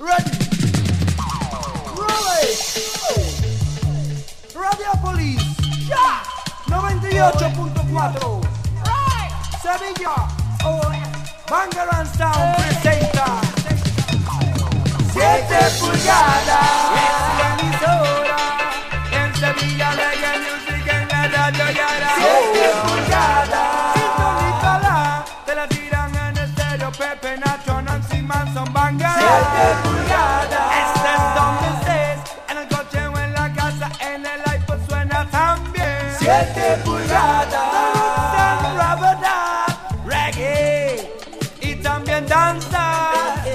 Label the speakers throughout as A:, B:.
A: Ready. Roll it. Radiopolis. Ya. 98.4. Sevilla. Bangaran Sound presenta 7 pulgadas. Es la emisora. En Sevilla Reggae Music en la radio Yara. 7 pulgadas. Sintonícala. Te la tiran en estéreo. Pepe, Nacho, Nancy Manson, Bangaran. 7 pulgadas. Estés donde estés. En el coche o en la casa. En el iPod suena también. 7 pulgadas. Reggae y también danza.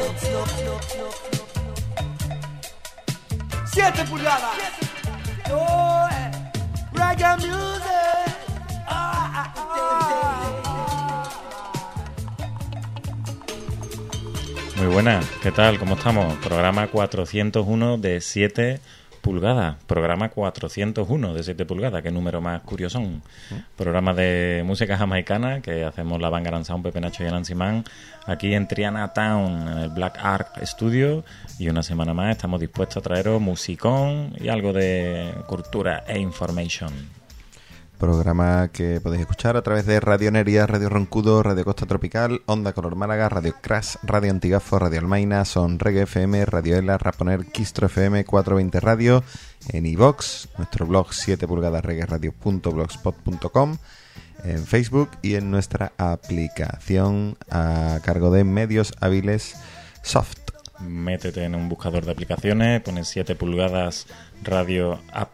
A: 7 pulgadas. Oh, reggae music.
B: Muy buenas, ¿qué tal? ¿Cómo estamos? Programa 401 de 7 pulgadas. Programa 401 de 7 pulgadas. Qué número más curioso. Programa de música jamaicana que hacemos la Bangaran Sound, Pepe, Nacho y Nancy Man aquí en Triana Town, en el Black Ark Studio. Y una semana más estamos dispuestos a traeros musicón y algo de cultura e information.
C: Programa que podéis escuchar a través de Radio Neria, Radio Roncudo, Radio Costa Tropical, Onda Color Málaga, Radio Crash, Radio Antigafo, Radio Almaina, Son Reggae FM, Radio Ela, Raponer, Quistro FM, 420 Radio, en iVox, nuestro blog 7pulgadasreggaeradio.blogspot.com, en Facebook y en nuestra aplicación a cargo de Medios Hábiles Soft.
B: Métete en un buscador de aplicaciones, pones 7 pulgadas Radio App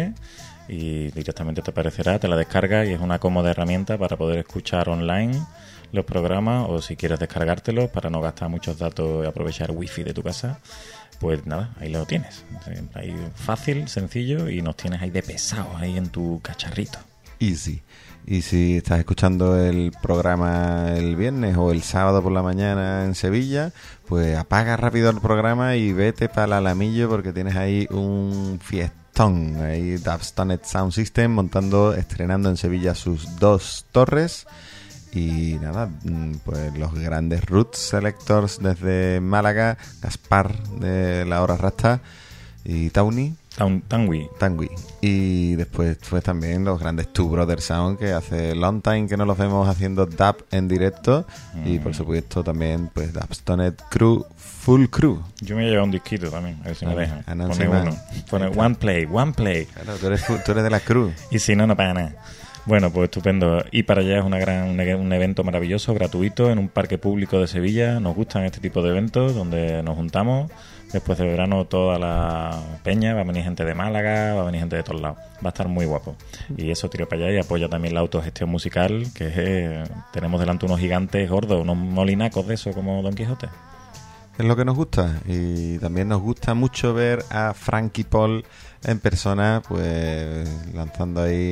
B: y directamente te aparecerá, te la descargas y es una cómoda herramienta para poder escuchar online los programas, o si quieres descargártelos para no gastar muchos datos y aprovechar wifi de tu casa, pues nada, ahí lo tienes. Ahí fácil, sencillo, y nos tienes ahí de pesados ahí en tu cacharrito.
C: Easy. Y si estás escuchando el programa el viernes o el sábado por la mañana en Sevilla, pues apaga rápido el programa y vete para el Alamillo, porque tienes ahí un fiestón. Ahí Dubstonet Sound System estrenando en Sevilla sus 2 torres. Y nada, pues los grandes Roots Selectors desde Málaga, Gaspar de La Hora Rasta y Tawny.
B: Tangui.
C: Y después pues también los grandes Two Brothers Sound, que hace long time que no los vemos haciendo dub en directo. Y por supuesto también pues Dubstonet Crew, Full Crew.
B: Yo me he llevado un disquito también, a ver si me dejan.
C: Pone
B: uno. Pone one play.
C: Claro, tú eres de la crew.
B: Y si no, no pasa nada. Bueno, pues estupendo. Y para allá es un evento maravilloso, gratuito, en un parque público de Sevilla. Nos gustan este tipo de eventos donde nos juntamos. Después de verano toda la peña, va a venir gente de Málaga, va a venir gente de todos lados. Va a estar muy guapo. Y eso tiro para allá y apoya también la autogestión musical, que tenemos delante unos gigantes gordos, unos molinacos de eso como Don Quijote.
C: Es lo que nos gusta. Y también nos gusta mucho ver a Frankie Paul en persona, pues lanzando ahí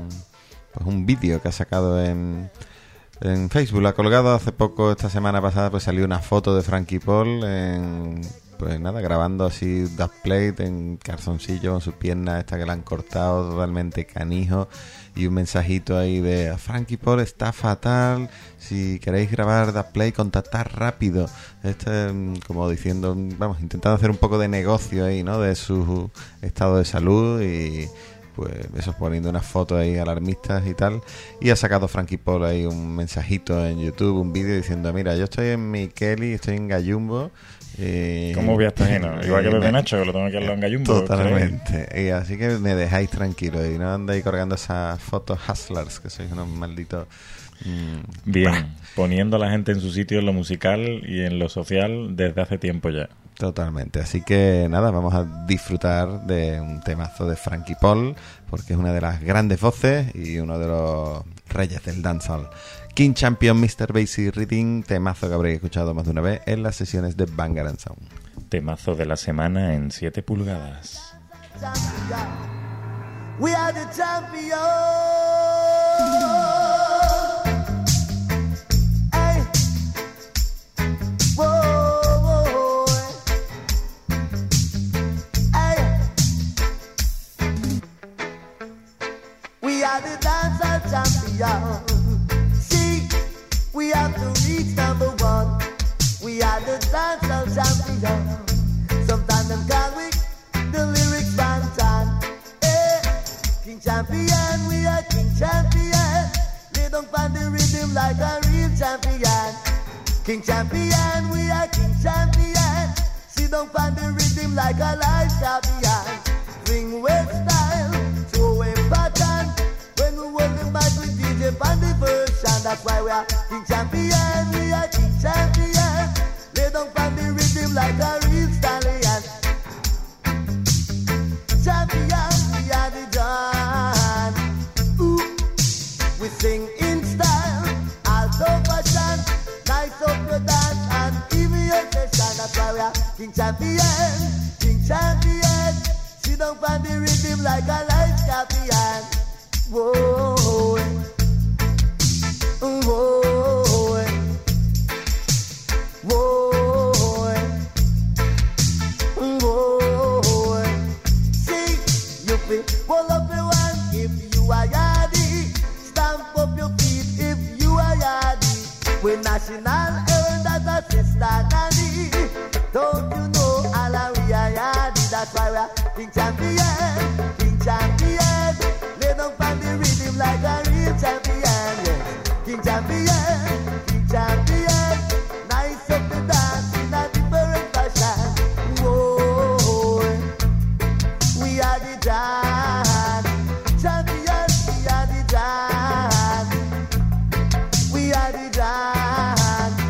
C: un vídeo que ha sacado en Facebook. Lo ha colgado hace poco, esta semana pasada, pues salió una foto de Frankie Paul pues nada, grabando así dubplate en calzoncillo con sus piernas esta que le han cortado totalmente canijo, y un mensajito ahí de Frankie Paul está fatal, si queréis grabar dubplate contactad rápido. Como diciendo, vamos, intentando hacer un poco de negocio ahí, ¿no? De su estado de salud, y pues eso, poniendo unas fotos ahí alarmistas y tal. Y ha sacado Frankie Paul ahí un mensajito en YouTube, un vídeo diciendo: mira, yo estoy en mi Kelly, estoy en Gallumbo.
B: ¿Cómo voy a estar ajeno? Igual que Pepe Nacho, que lo tengo aquí al lado en Gallumbo.
C: Totalmente. Y así que me dejáis tranquilo y no andáis colgando esas fotos hustlers, que sois unos malditos.
B: Bien, poniendo a la gente en su sitio en lo musical y en lo social desde hace tiempo ya.
C: Totalmente. Así que nada, vamos a disfrutar de un temazo de Frankie Paul, porque es una de las grandes voces y uno de los reyes del dancehall. King Champion, Mr. Basie Reading, temazo que habréis escuchado más de una vez en las sesiones de Bangaran Sound.
B: Temazo de la semana en 7 pulgadas.
A: We are the champions. Hey. Whoa. Hey. We are the dancehall champions. We have to reach number 1. We are the dancehall champions. sometimes them call we the lyrics bantan. King champion, we are king champion. Lay down on the rhythm like a real champion. King champion, we are king champion. Sit down on the rhythm like a live champion. Swing with style, throw away pattern. When we hold the mic with DJ on the version, that's why we are king champion, we are king champion. Lay down on the rhythm like a real stallion. Champion, we are the dawn. Ooh, we sing in style, alto fashion. Nice up your dance and even your session. That's why we are king champion, king champion. Sit down on the rhythm like a live champion. Whoa, whoa, whoa, whoa. See, you feel pull up your one if you are yardy. Stamp up your feet if you are yardy. We're national earn that a sister nanny. Don't you know all we are yardy? That's why we are king champion, king champion. Lay down on the rhythm like a real champion. Yes. King champion, king champion. Nice up the dance in a different fashion. Whoa, we are the dance champions. We are the dance. We are the dance.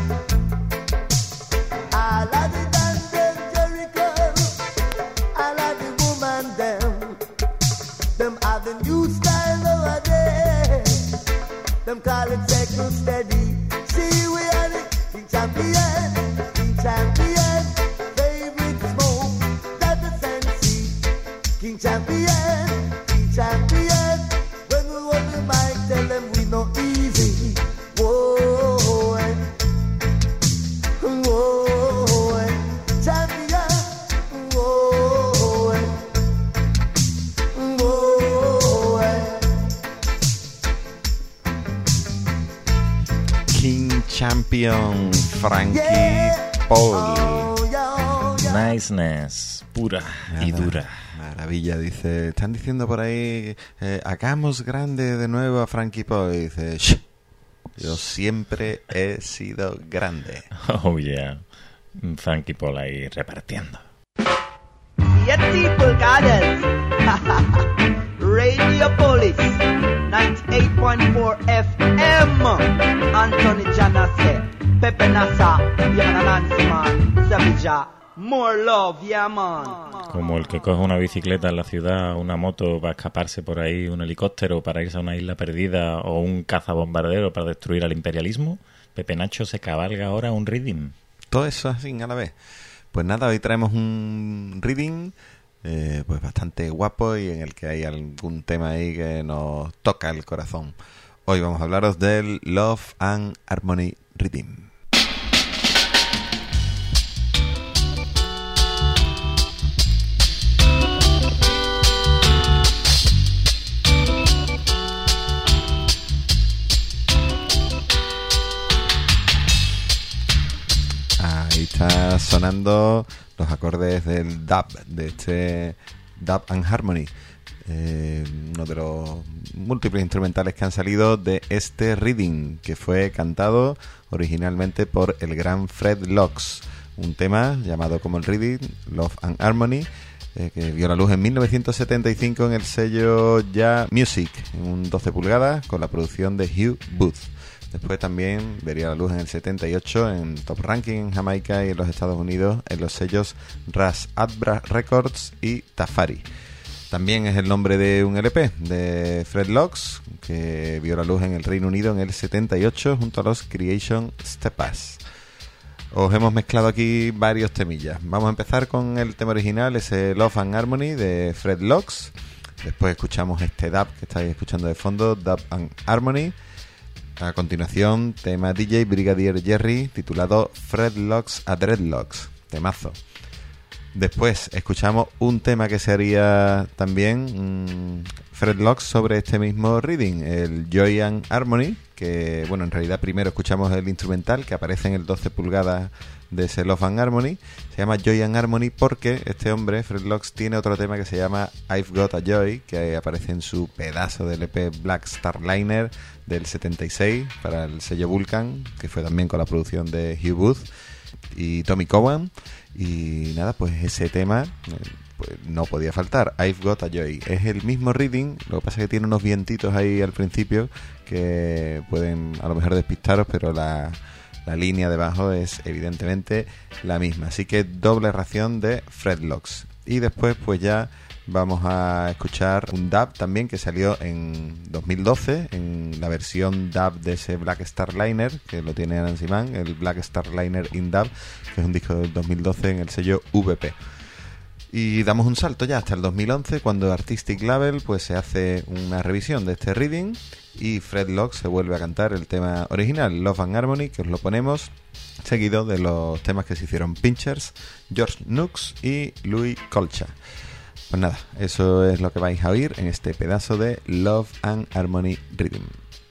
A: All of the dance them Jericho. All of the woman them. Them have the new style nowadays. Them call it techno steady. See we are the king champion, king champion. Favorite smoke, that's the sense. King champion, king champion. When we hold the mic, tell them we no easy. Whoa, whoa, champion. Whoa, whoa.
C: King Champion, Frankie Paul.
B: Niceness, pura y dura.
C: Maravilla, dice. Están diciendo por ahí, hagamos grande de nuevo a Frankie Paul. Y dice, "Shh, yo siempre he sido grande."
B: Oh yeah, Frankie Paul ahí repartiendo.
D: 7 pulgadas. Radio Police 98.4 FM. Anthony Janase, Pepe Nasa, yeah, Nancy man, Savija, more love, yeah man.
B: Como el que coge una bicicleta en la ciudad, una moto para escaparse por ahí, un helicóptero para irse a una isla perdida o un cazabombardero para destruir al imperialismo, Pepe Nacho se cabalga ahora un reading.
C: Todo eso así a la vez. Pues nada, hoy traemos un reading pues bastante guapo y en el que hay algún tema ahí que nos toca el corazón. Hoy vamos a hablaros del Love and Harmony Reading. Ahí está sonando los acordes del dub, de este Dub and Harmony, uno de los múltiples instrumentales que han salido de este reading, que fue cantado originalmente por el gran Fred Locks, un tema llamado como el reading, Love and Harmony, que vio la luz en 1975 en el sello Ya Music, en un 12 pulgadas con la producción de Hugh Booth. Después también vería la luz en el 78 en Top Ranking en Jamaica y en los Estados Unidos en los sellos Ras Adbra Records y Tafari. También es el nombre de un LP de Fred Locks que vio la luz en el Reino Unido en el 78 junto a los Creation Stepas. Os hemos mezclado aquí varios temillas. Vamos a empezar con el tema original, ese Love and Harmony de Fred Locks. Después escuchamos este dub que estáis escuchando de fondo, Dub and Harmony. A continuación, tema DJ Brigadier Jerry titulado Fred Locks a Dreadlocks, temazo. Después escuchamos un tema que se haría también, Fred Locks, sobre este mismo reading, el Joy and Harmony, que, bueno, en realidad primero escuchamos el instrumental que aparece en el 12 pulgadas de ese Love and Harmony. Se llama Joy and Harmony porque este hombre, Fred Locks, tiene otro tema que se llama I've Got a Joy, que aparece en su pedazo de LP Black Star Liner del 76 para el sello Vulcan, que fue también con la producción de Hugh Booth y Tommy Cowan. Y nada, pues ese tema pues no podía faltar. I've Got a Joy es el mismo reading, lo que pasa es que tiene unos vientitos ahí al principio que pueden a lo mejor despistaros, pero la línea debajo es evidentemente la misma, así que doble ración de Fred Locks. Y después pues ya vamos a escuchar un dub también que salió en 2012 en la versión dub de ese Black Star Liner, que lo tiene Nancy Mann, el Black Star Liner in Dub, que es un disco del 2012 en el sello VP. Y damos un salto ya hasta el 2011, cuando Artistic Label pues se hace una revisión de este reading y Fred Locks se vuelve a cantar el tema original, Love and Harmony, que os lo ponemos seguido de los temas que se hicieron Pinchers, George Nooks y Louis Colcha. Pues nada, eso es lo que vais a oír en este pedazo de Love and Harmony Rhythm.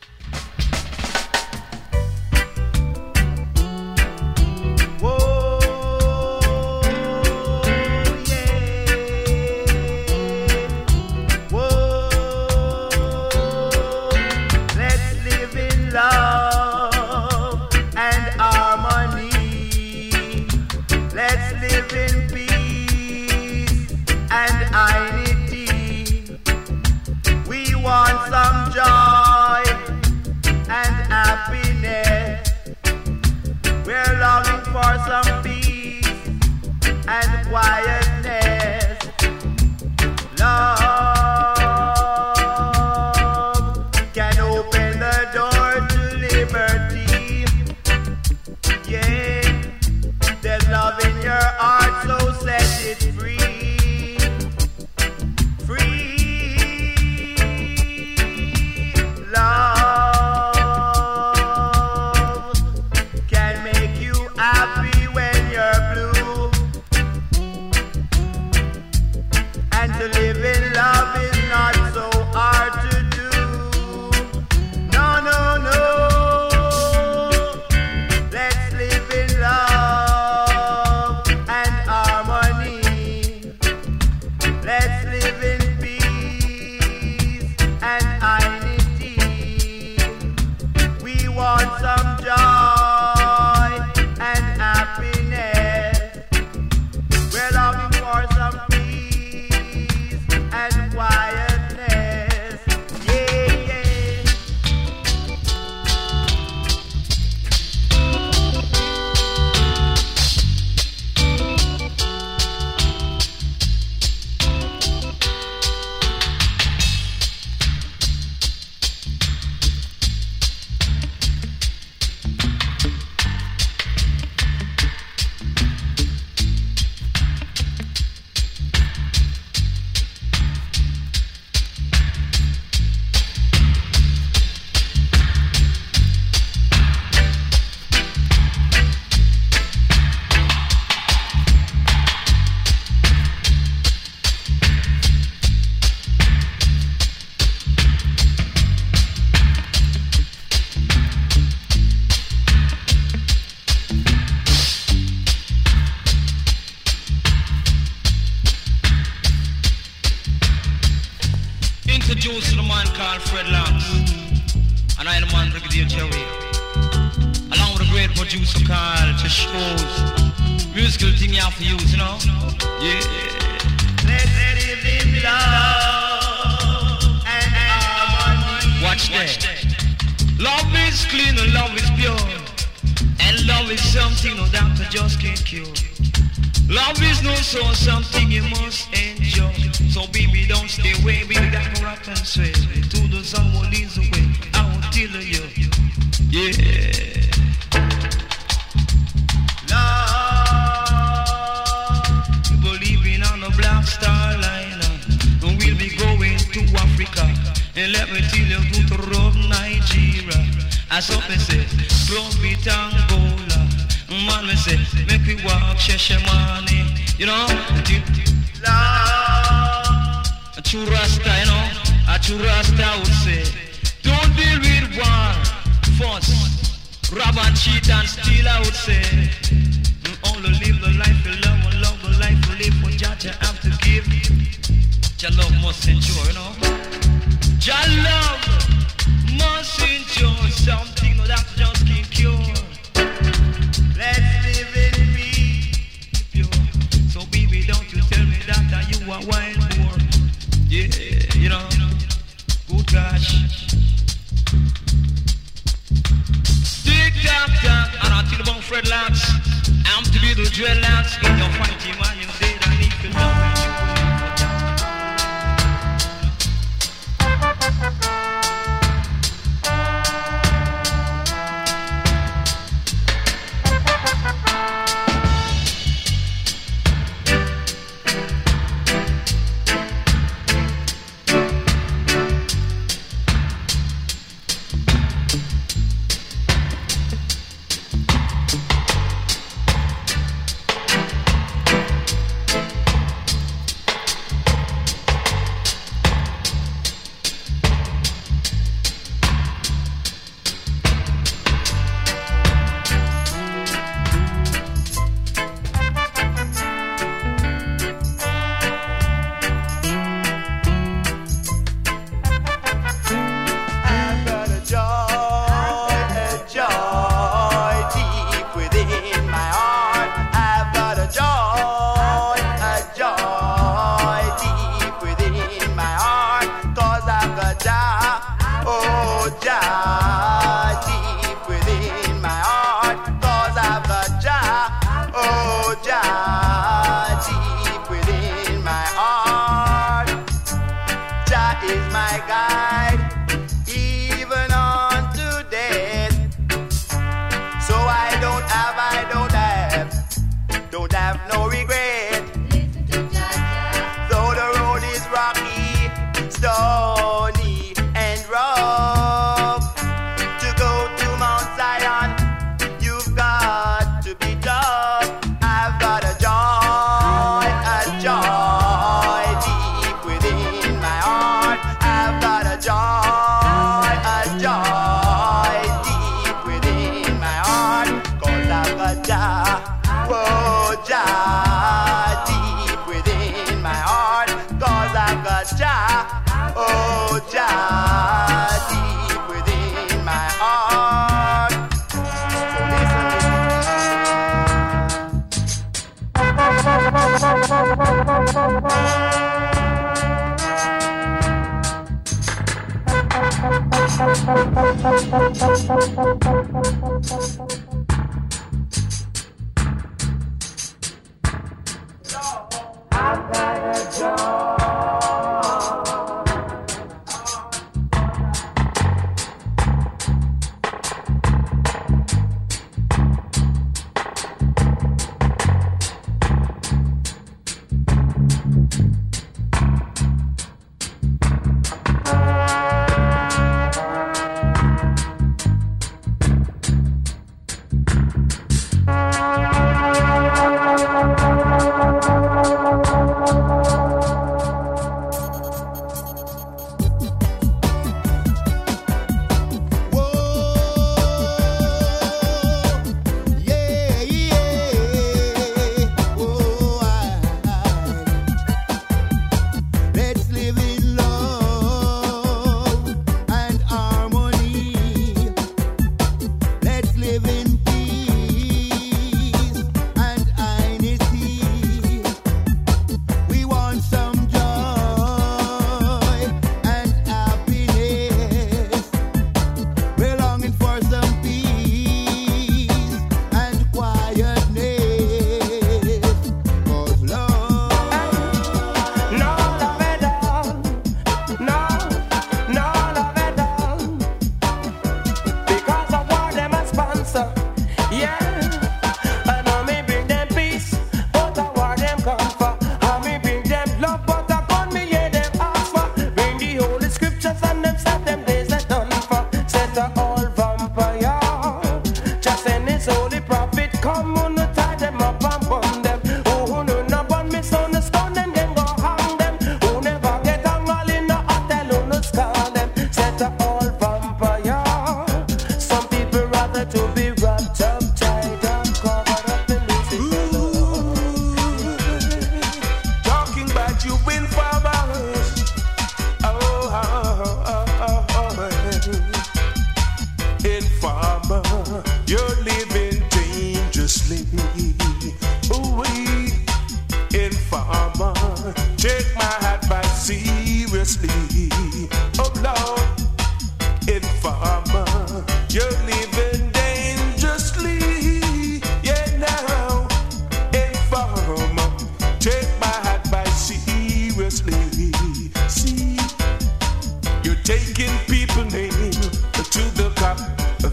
A: Some peace and quietness. Love can open the door to liberty. Yeah, there's love in your heart, so set it free. Free love can make you happy. To live in love is not so hard to do. No, no, no. Let's live in love and harmony. Let's live in peace and unity. We want some joy and happiness. We're longing for some and quietness, yeah, yeah.
E: Introduce the man called Fred Locks, and I the man Brigadier Jerry, along with a great producer called Shows. Musical thing you have to use, you know? Yeah.
A: Let's live in love and harmony.
E: Watch that. Love is clean and love is pure, and love is something no doctor just can't cure. Love is no so something you must enjoy. So baby, don't stay away, baby, got to rock and sway to the sun will lead the way. I will tell you, yeah. Love, believing on the Black Star Liner, and we'll be going to Africa. And let me tell you, to rough Nigeria. As up and say, close beat Angola. Man, me say, make we walk Cheshire money. You know, a true Rasta, you know, a true Rasta would say, don't deal with war, fuss, rob and cheat and steal, I would say. Only live the life you love and love the life you live. For Jah you have to give. Jah love must endure, you know. Jah love must endure. Something that just can't cure. Let's live in peace. So baby, don't you tell me that you are wild boar. Yeah, you know. Good gosh. Tick tock tock, and until about Fred Lance. I'm to be the dreadlocks in your fighting man, you say that need to know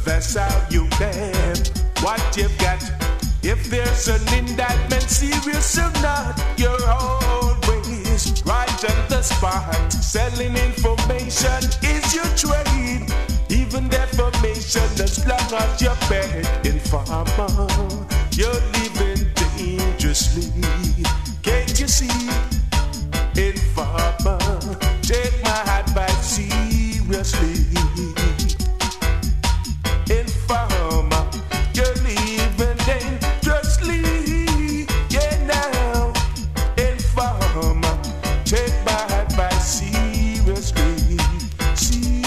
F: That's how you get what you've got. If there's an indictment, serious or not, you're always right on the spot. Selling information is your trade. Even defamation, as long as you're begging farmer, you're living dangerously. Can't you see? Informer, take my advice seriously. Informer, you're living dangerously. Yeah, now. Informer, take my advice seriously. See,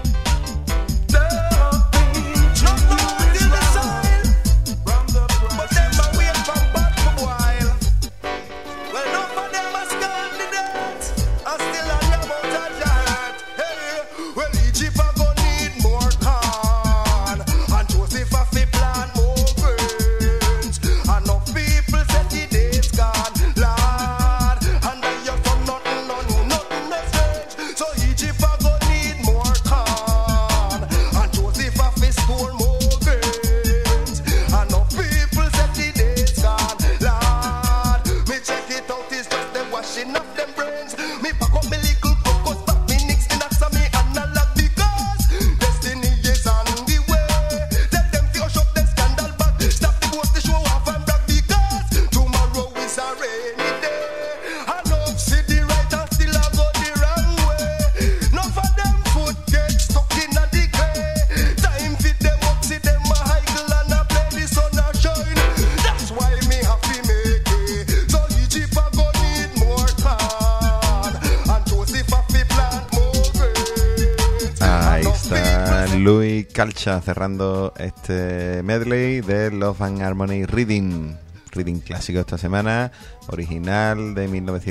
F: nothing is wrong from the process. But them a wait for back for a while. Well, no for them a candidate. I still a love out of that. Hey, well, Egypt a go need more corn, and Joseph a fi plant more grains. Enough people said the day's gone, Lord, and I have done nothing, no new, nothing no strange. So Egypt a go need more corn, and Joseph a fi store more grains. Enough people said the day's gone, Lord. Me check it out, it's just them washing up them brains. Me pack up me little crocus, back me nicks in a me analog because destiny is on the way. Tell them to hush up them scandal back, stop the boast to show off and brag because tomorrow is a rainy day. Enough see the right and still a go the wrong way. Enough of them foot get stuck in a decay. Time fit them up, see them a higgle and a play the sun a shine. That's why me have to make it. So Egypt a go need more corn, and Joseph a fi plant more grains.
C: Ahí está Louis Calcha cerrando este medley de Love and Harmony Reading clásico esta semana, original de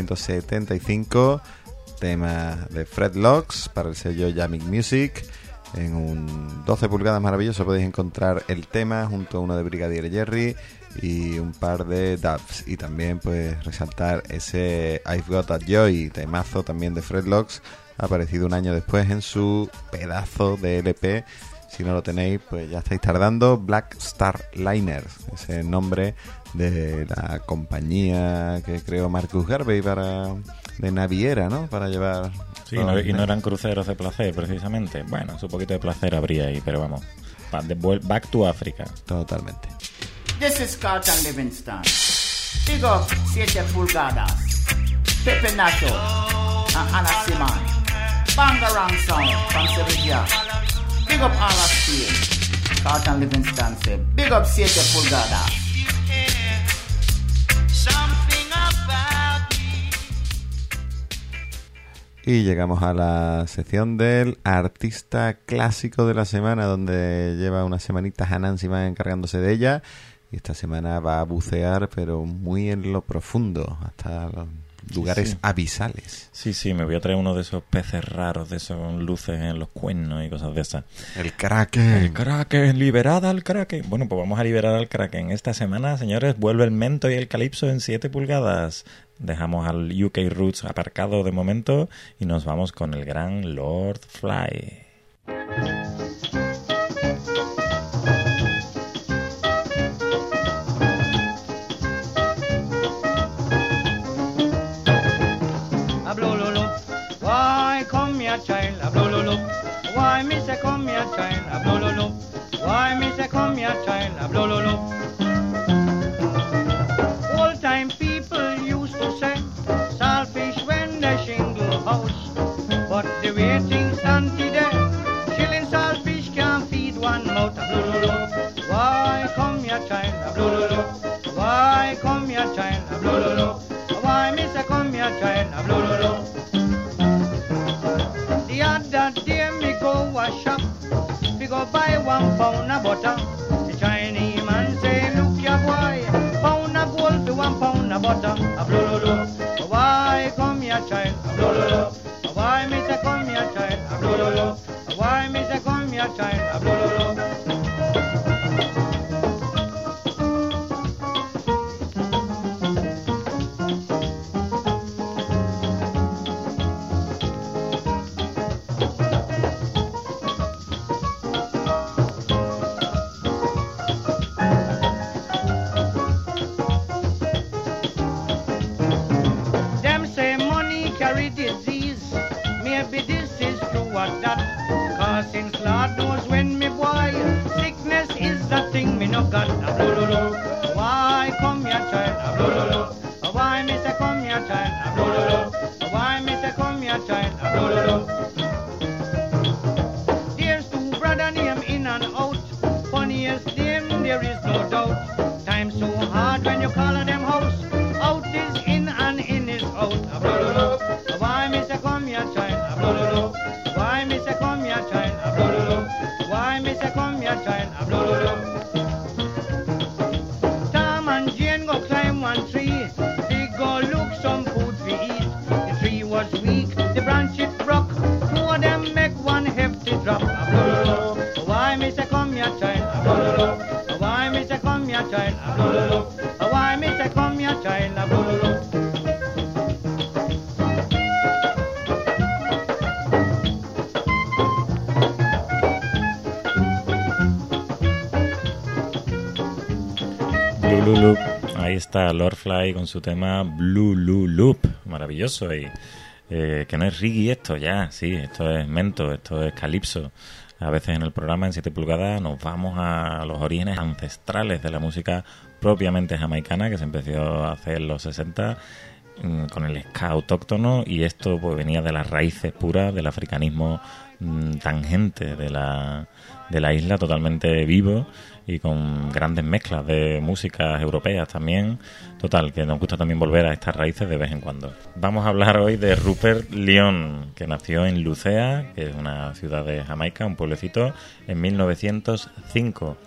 C: 1975, tema de Fred Locks para el sello Yamic Music. En un 12 pulgadas maravilloso podéis encontrar el tema junto a uno de Brigadier Jerry y un par de dubs, y también pues resaltar ese I've Got a Joy, temazo también de Fred Locks, aparecido un año después en su pedazo de LP. Si no lo tenéis, pues ya estáis tardando. Black Star Liners, ese nombre de la compañía que creó Marcus Garvey de naviera, ¿no? Para llevar...
B: Sí, no, y no eran cruceros de placer, precisamente. Bueno, un poquito de placer habría ahí, pero vamos. Back to Africa.
C: Totalmente.
G: This is Carlton Livingston. Big up 7 pulgadas. Pepe Nacho and Anna Simon. Bangarang Sound from Sevilla. Big up all of Steel. Carlton Livingston say, big up 7 pulgadas.
E: Something about me.
C: Y llegamos a la sección del artista clásico de la semana, donde lleva unas semanitas a Nancy Mann encargándose de ella. Y esta semana va a bucear, pero muy en lo profundo, hasta los lugares abisales.
B: Sí, me voy a traer uno de esos peces raros, de esos con luces en los cuernos y cosas de esas.
C: El Kraken.
B: El Kraken, liberad al Kraken. Bueno, pues vamos a liberar al Kraken. Esta semana, señores, vuelve el mento y el calipso en 7 pulgadas. Dejamos al UK Roots aparcado de momento y nos vamos con el gran Lord Fly.
H: Child, a blow, blow, why me say come here, child, a blow, blow, why me say come here, child, a blow, blow. Old time people used to say saltfish when they shingle house, but the way things stand today, chilling saltfish can't feed one mouth. A blow, blow, why come here, child, a blow, blow, why come here, child, a blow, blow, why me say come here, child, a blow, blow. The other day me go a shop, we go buy 1 pound of butter. The Chinese man say, look ya boy, pound of gold to 1 pound of butter. A blow, blow, why come here, child? A blow, blow, why me say come here, child? A blow, blow, why me say come here, child? A blow, blow. come here, child, a blow, blow, blow. Tom and Jane go climb one tree. They go look some food to eat. The tree was weak, the branch it broke. Two of them make one hefty drop. A blow, blow, blow. Why me say come here, child, a blow, blow, blow. Why me say come here, child, a blow, blow, blow. Why me say come here, child, a blow, blow, blow.
B: Blue Loop, ahí está Lord Fly con su tema Blue Loop, maravilloso ahí. Que no es reggae esto ya, sí, esto es mento, esto es calipso. A veces en el programa en 7 pulgadas nos vamos a los orígenes ancestrales de la música propiamente jamaicana, que se empezó a hacer en los 60 con el ska autóctono, y esto pues venía de las raíces puras del africanismo tangente de la isla, totalmente vivo y con grandes mezclas de músicas europeas también. Total, que nos gusta también volver a estas raíces de vez en cuando. Vamos a hablar hoy de Rupert Leon, que nació en Lucea, que es una ciudad de Jamaica, un pueblecito, en 1905.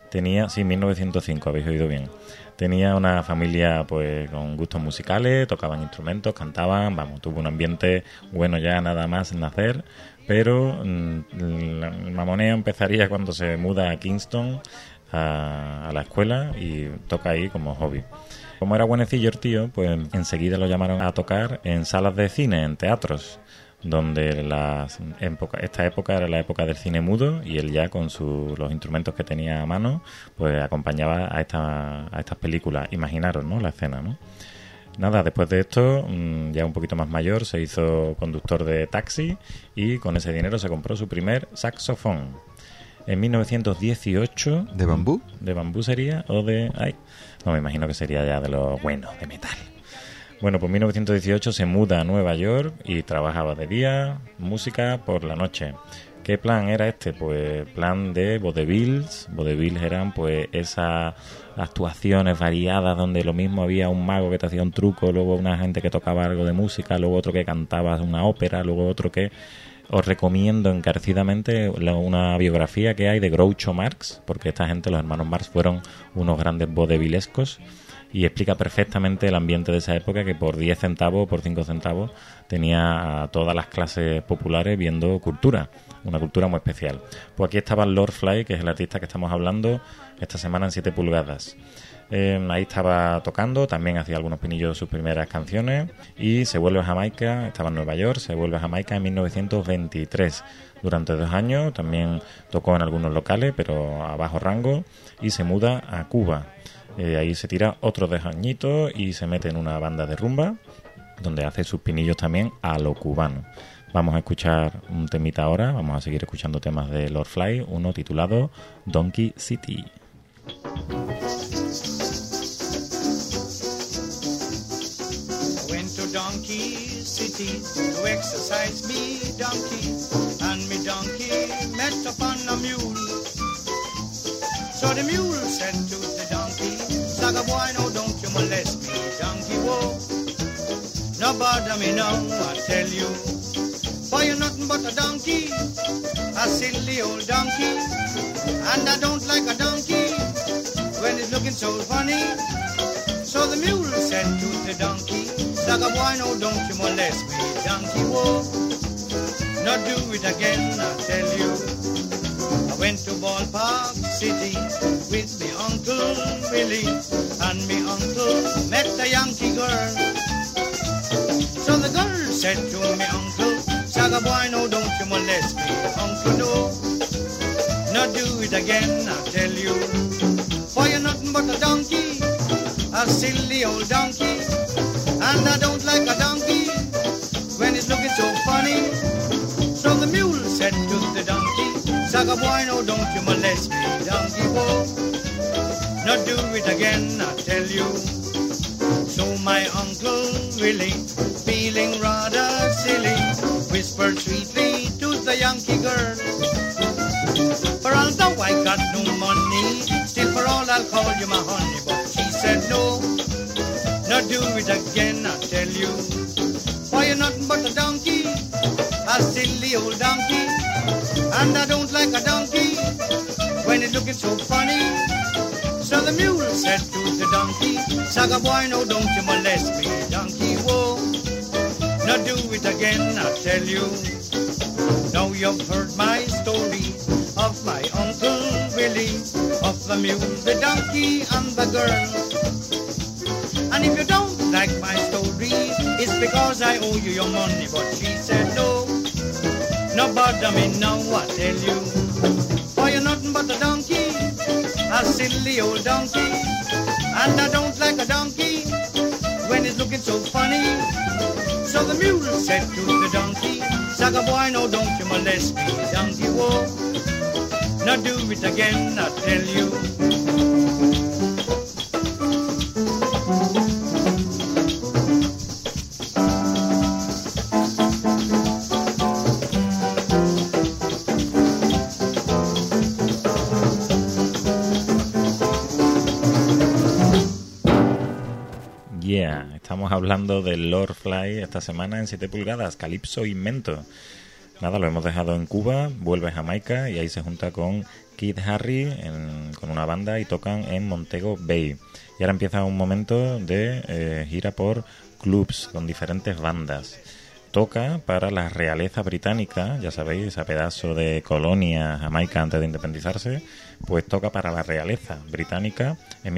B: 1905, habéis oído bien. Tenía una familia pues con gustos musicales, tocaban instrumentos, cantaban, tuvo un ambiente bueno ya nada más nacer, pero el mamoneo empezaría cuando se muda a Kingston a la escuela y toca ahí como hobby. Como era buenecillo el tío, pues enseguida lo llamaron a tocar en salas de cine, en teatros, donde esta época era la época del cine mudo, y él ya con los instrumentos que tenía a mano pues acompañaba a estas películas. Imaginaros, ¿no?, la escena, ¿no? Nada, después de esto, ya un poquito más mayor, se hizo conductor de taxi y con ese dinero se compró su primer saxofón. En 1918...
C: ¿De bambú?
B: ¿De bambú sería? ¿O de...? No, me imagino que sería ya de lo bueno, de metal. Bueno, pues en 1918 se muda a Nueva York y trabajaba de día, música por la noche. ¿Qué plan era este? Pues plan de vaudevilles. Vaudevilles eran pues esas actuaciones variadas donde lo mismo había un mago que te hacía un truco, luego una gente que tocaba algo de música, luego otro que cantaba una ópera, luego otro que... Os recomiendo encarecidamente una biografía que hay de Groucho Marx, porque esta gente, los hermanos Marx, fueron unos grandes vaudevillescos, y explica perfectamente el ambiente de esa época, que por 10 centavos, por 5 centavos, tenía a todas las clases populares viendo cultura, una cultura muy especial. Pues aquí estaba Lord Fly, que es el artista que estamos hablando esta semana en 7 pulgadas. Ahí estaba tocando, también hacía algunos pinillos de sus primeras canciones, y se vuelve a Jamaica, estaba en Nueva York, se vuelve a Jamaica en 1923. Durante 2 años también tocó en algunos locales, pero a bajo rango, y se muda a Cuba. Ahí se tira otros 2 añitos y se mete en una banda de rumba, donde hace sus pinillos también a lo cubano. Vamos a escuchar un temita ahora, vamos a seguir escuchando temas de Lord Fly, uno titulado Donkey City.
H: Donkey City to exercise me donkey, and me donkey met upon a mule. So the mule said to the donkey, Saga boy, no, don't you molest me, donkey, whoa. No bother me now, I tell you, for you're nothing but a donkey, a silly old donkey, and I don't like a donkey when it's looking so funny. So the mule said to the donkey, Saga boy, no, don't you molest me, donkey, whoa. Not do it again, I tell you. I went to Ballpark City with me Uncle Willie, and me uncle met a Yankee girl. So the girl said to me uncle, Saga boy, no, don't you molest me, uncle, no. Not do it again, I tell you. For you're nothing but a donkey, a silly old donkey, and I don't like a donkey when it's looking so funny. So the mule said to the donkey, Saga boy, no, don't you molest me, donkey, whoa. Not do it again, I tell you. So my uncle Willie, feeling rather silly, whispered sweetly to the Yankee girl, for although I got no money, still for all I'll call you my honey. But she said no, not do it again, I tell you. For you're nothing but a donkey, a silly old donkey, and I don't like a donkey when it's looking so funny. So the mule said to the donkey, Saga boy, no, don't you molest me, donkey, whoa. Now do it again, I tell you. Now you've heard my story of my Uncle Willie, of the mule, the donkey, and the girl. And if you don't like my story, it's because I owe you your money. But she said no, no bother me now, I tell you. For you're nothing but a donkey, a silly old donkey. And I don't like a donkey when it's looking so funny. So the mule said to the donkey, Saga boy, no, don't you molest me, donkey, whoa. Now do it again, I tell you.
B: Yeah, estamos hablando del Lord Fly esta semana en 7 pulgadas, Calypso Invento. Nada, lo hemos dejado en Cuba, vuelve a Jamaica y ahí se junta con Kid Harry con una banda y tocan en Montego Bay. Y ahora empieza un momento de gira por clubs con diferentes bandas. Toca para la realeza británica, ya sabéis, ese pedazo de colonia Jamaica antes de independizarse, pues toca para la realeza británica en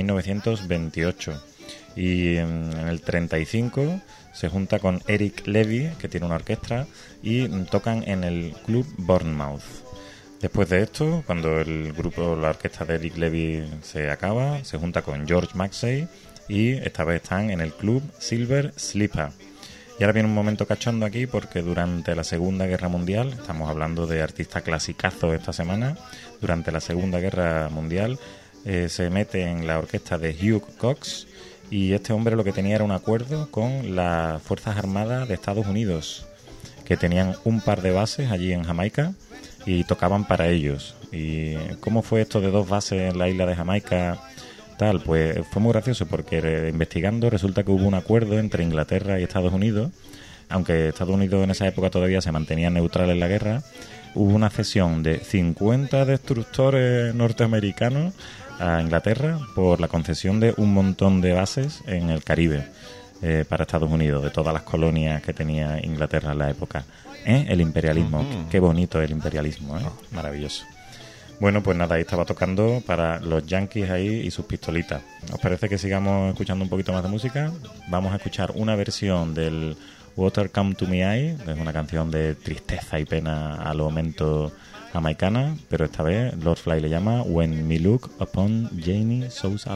B: 1928. Y en el 35 se junta con Eric Levy, que tiene una orquesta, y tocan en el Club Bournemouth. Después de esto, cuando el grupo, la orquesta de Eric Levy se acaba, se junta con George Maxey y esta vez están en el Club Silver Slipper. Y ahora viene un momento cachondo aquí porque durante la Segunda Guerra Mundial, estamos hablando de artistas clasicazos esta semana, durante la Segunda Guerra Mundial se mete en la orquesta de Hugh Cox. Y este hombre lo que tenía era un acuerdo con las Fuerzas Armadas de Estados Unidos, que tenían un par de bases allí en Jamaica y tocaban para ellos. ¿Y cómo fue esto de 2 bases en la isla de Jamaica? Tal, pues fue muy gracioso porque investigando resulta que hubo un acuerdo entre Inglaterra y Estados Unidos, aunque Estados Unidos en esa época todavía se mantenía neutral en la guerra. Hubo una cesión de 50 destructores norteamericanos a Inglaterra por la concesión de un montón de bases en el Caribe para Estados Unidos, de todas las colonias que tenía Inglaterra en la época. El imperialismo, qué bonito el imperialismo, maravilloso. Bueno, pues nada, ahí estaba tocando para los Yankees ahí y sus pistolitas. ¿Os parece que sigamos escuchando un poquito más de música? Vamos a escuchar una versión del Water Come to Me Eye, que es una canción de tristeza y pena a lo momento jamaicana, pero esta vez Lord Fly le llama When Me Look Upon Janie So Sad.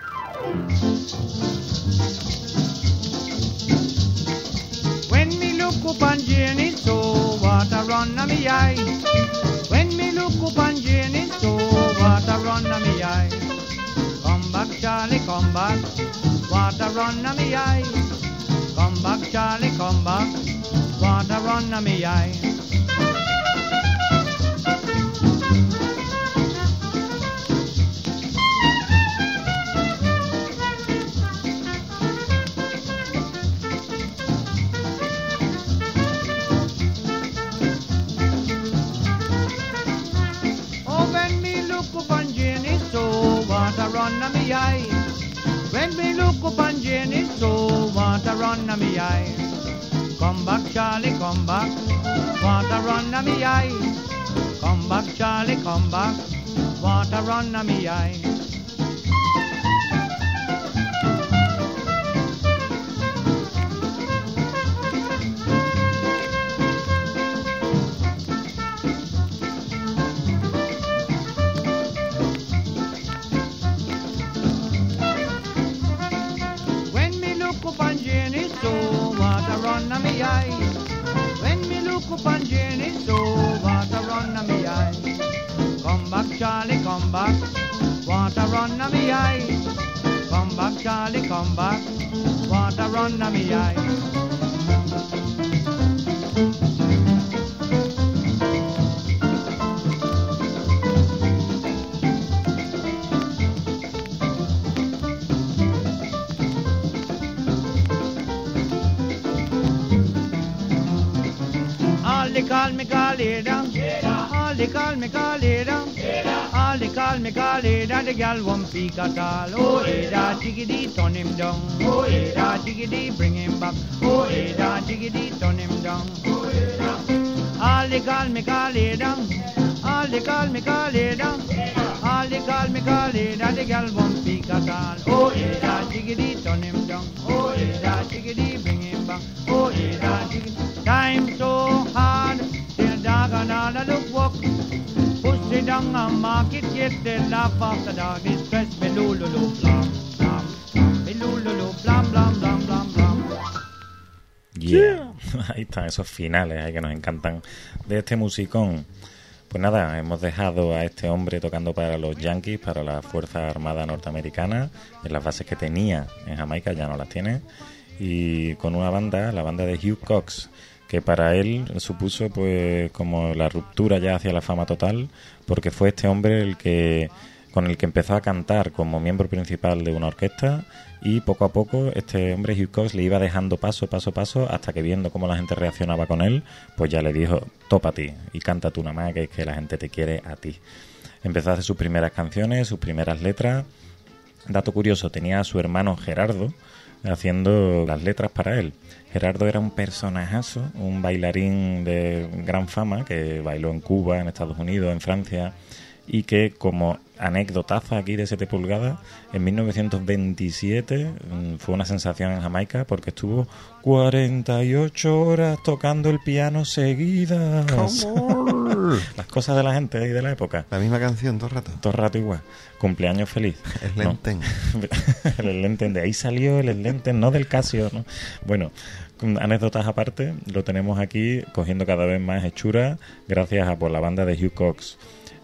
H: When me look upon Janie, so water run a me eye. When me look upon Janie, so water run a me eye. Come back, Charlie, come back, water run a me eye. Come back, Charlie, come back, water run a me eye. Run a me eye. When me look upon Jenny, so water run a me eye. Come back, Charlie, come back, water run a me eye. Come back, Charlie, come back, water run a me eye. Charlie, come back, water run a me eye. Come back, Charlie, come back, water run a me eye. All they call me Galera, all they call me Galera, all they me call it, and the gal won't peek at all. Oh, hey, da jiggity, turn him down. Oh, hey, da jiggity, bring him back. Oh, hey, da jiggity, turn him down. Oh, hey, da. All they call me down. All they call me down. All they call me and the gal won't peek at all. Oh, hey, da jiggity, turn him down. Oh, hey, da jiggity, bring him back. Oh, hey, da jiggity. Time so hard, till dog and all the look walk. Push it down and mark it, get the laugh after dog. This stress me lulu blam blam. Me lulu blam blam blam blam blam.
B: Yeah. Ahí están esos finales ahí que nos encantan de este musicón. Pues nada, hemos dejado a este hombre tocando para los Yankees, para la Fuerza Armada Norteamericana, en las bases que tenía en Jamaica, ya no las tiene, y con una banda, la banda de Hugh Cox, que para él supuso pues como la ruptura ya hacia la fama total, porque fue este hombre con el que empezó a cantar como miembro principal de una orquesta, y poco a poco este hombre Hugh Cox le iba dejando paso, hasta que viendo cómo la gente reaccionaba con él, pues ya le dijo, topa a ti y canta tú nada más, que es que la gente te quiere a ti. Empezó a hacer sus primeras canciones, sus primeras letras. Dato curioso, tenía a su hermano Gerardo haciendo las letras para él. Gerardo era un personajazo, un bailarín de gran fama que bailó en Cuba, en Estados Unidos, en Francia, y que como anécdotaza aquí de 7 pulgadas, en 1927 fue una sensación en Jamaica porque estuvo 48 horas tocando el piano seguidas. Las cosas de la gente ahí de la época.
C: La misma canción todo el rato.
B: Todo el rato igual. Cumpleaños feliz.
C: El Lenten.
B: No. El Lenten, de ahí salió el Lenten, no del Casio, ¿no? Bueno, anécdotas aparte, lo tenemos aquí cogiendo cada vez más hechura gracias a por la banda de Hugh Cox.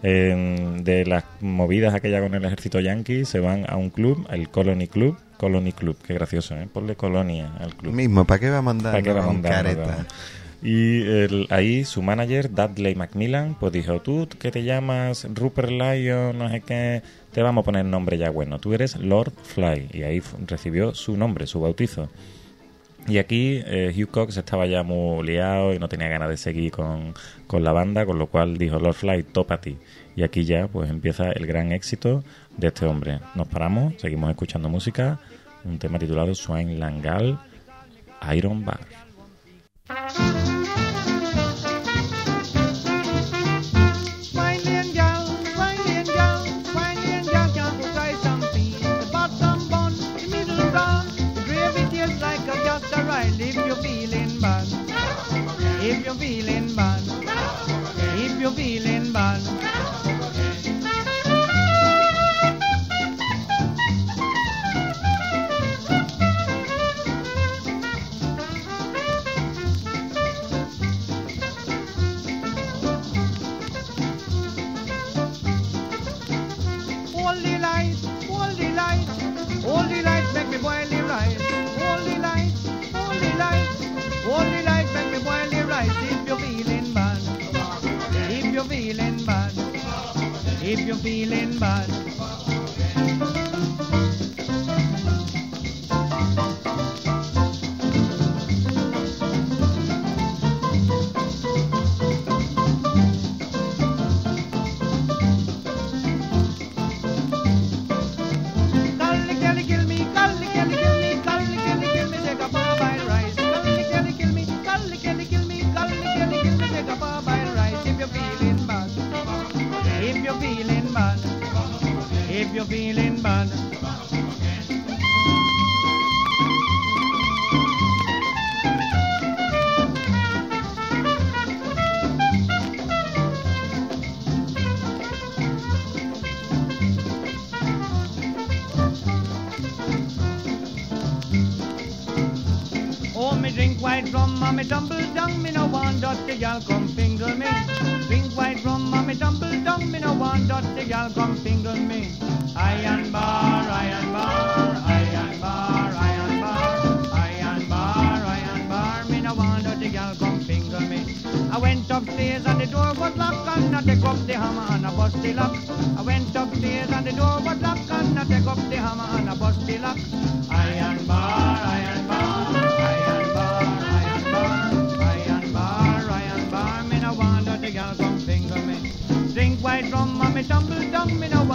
B: De las movidas aquella con el ejército yanqui se van a un club, el Colony Club, qué gracioso, ¿eh? Ponle colonia al club
C: mismo, ¿para qué va a mandar
B: careta? Y ahí su manager Dudley Macmillan pues dijo, tú que te llamas Rupert Lyon, no sé qué, te vamos a poner nombre ya bueno, tú eres Lord Fly, y ahí recibió su nombre, su bautizo. Y aquí Hugh Cox estaba ya muy liado y no tenía ganas de seguir con la banda, con lo cual dijo, Lord Fly, topa a ti. Y aquí ya pues empieza el gran éxito de este hombre. Nos paramos, seguimos escuchando música, un tema titulado Swain Langal, Iron Bar.
H: If you're feeling bad, if you're feeling bad, if you're feeling bad. Hold the light, hold the light, hold the light, make me boil the rice. Hold the light. Only light make me boil the rice. If you're feeling bad, if you're feeling bad, if you're feeling bad. If you're feeling bad. Oh, me drink white rum and me tumble down. Me no want dirty gal come finger me. Drink white rum and me tumble down. Me no want dirty gal come finger me. Iron bar, iron bar, iron bar, iron bar, iron bar, iron bar. Me no want dirty gal come finger me. I went upstairs and the door was locked and I take up the hammer and I bust the lock. I went upstairs and the door was locked and I take up the hammer and I bust the lock. Iron bar, iron bar, iron bar, iron bar, iron bar, iron bar. Me no want dirty gal come finger me. Drink white rum and me tumble down. Me no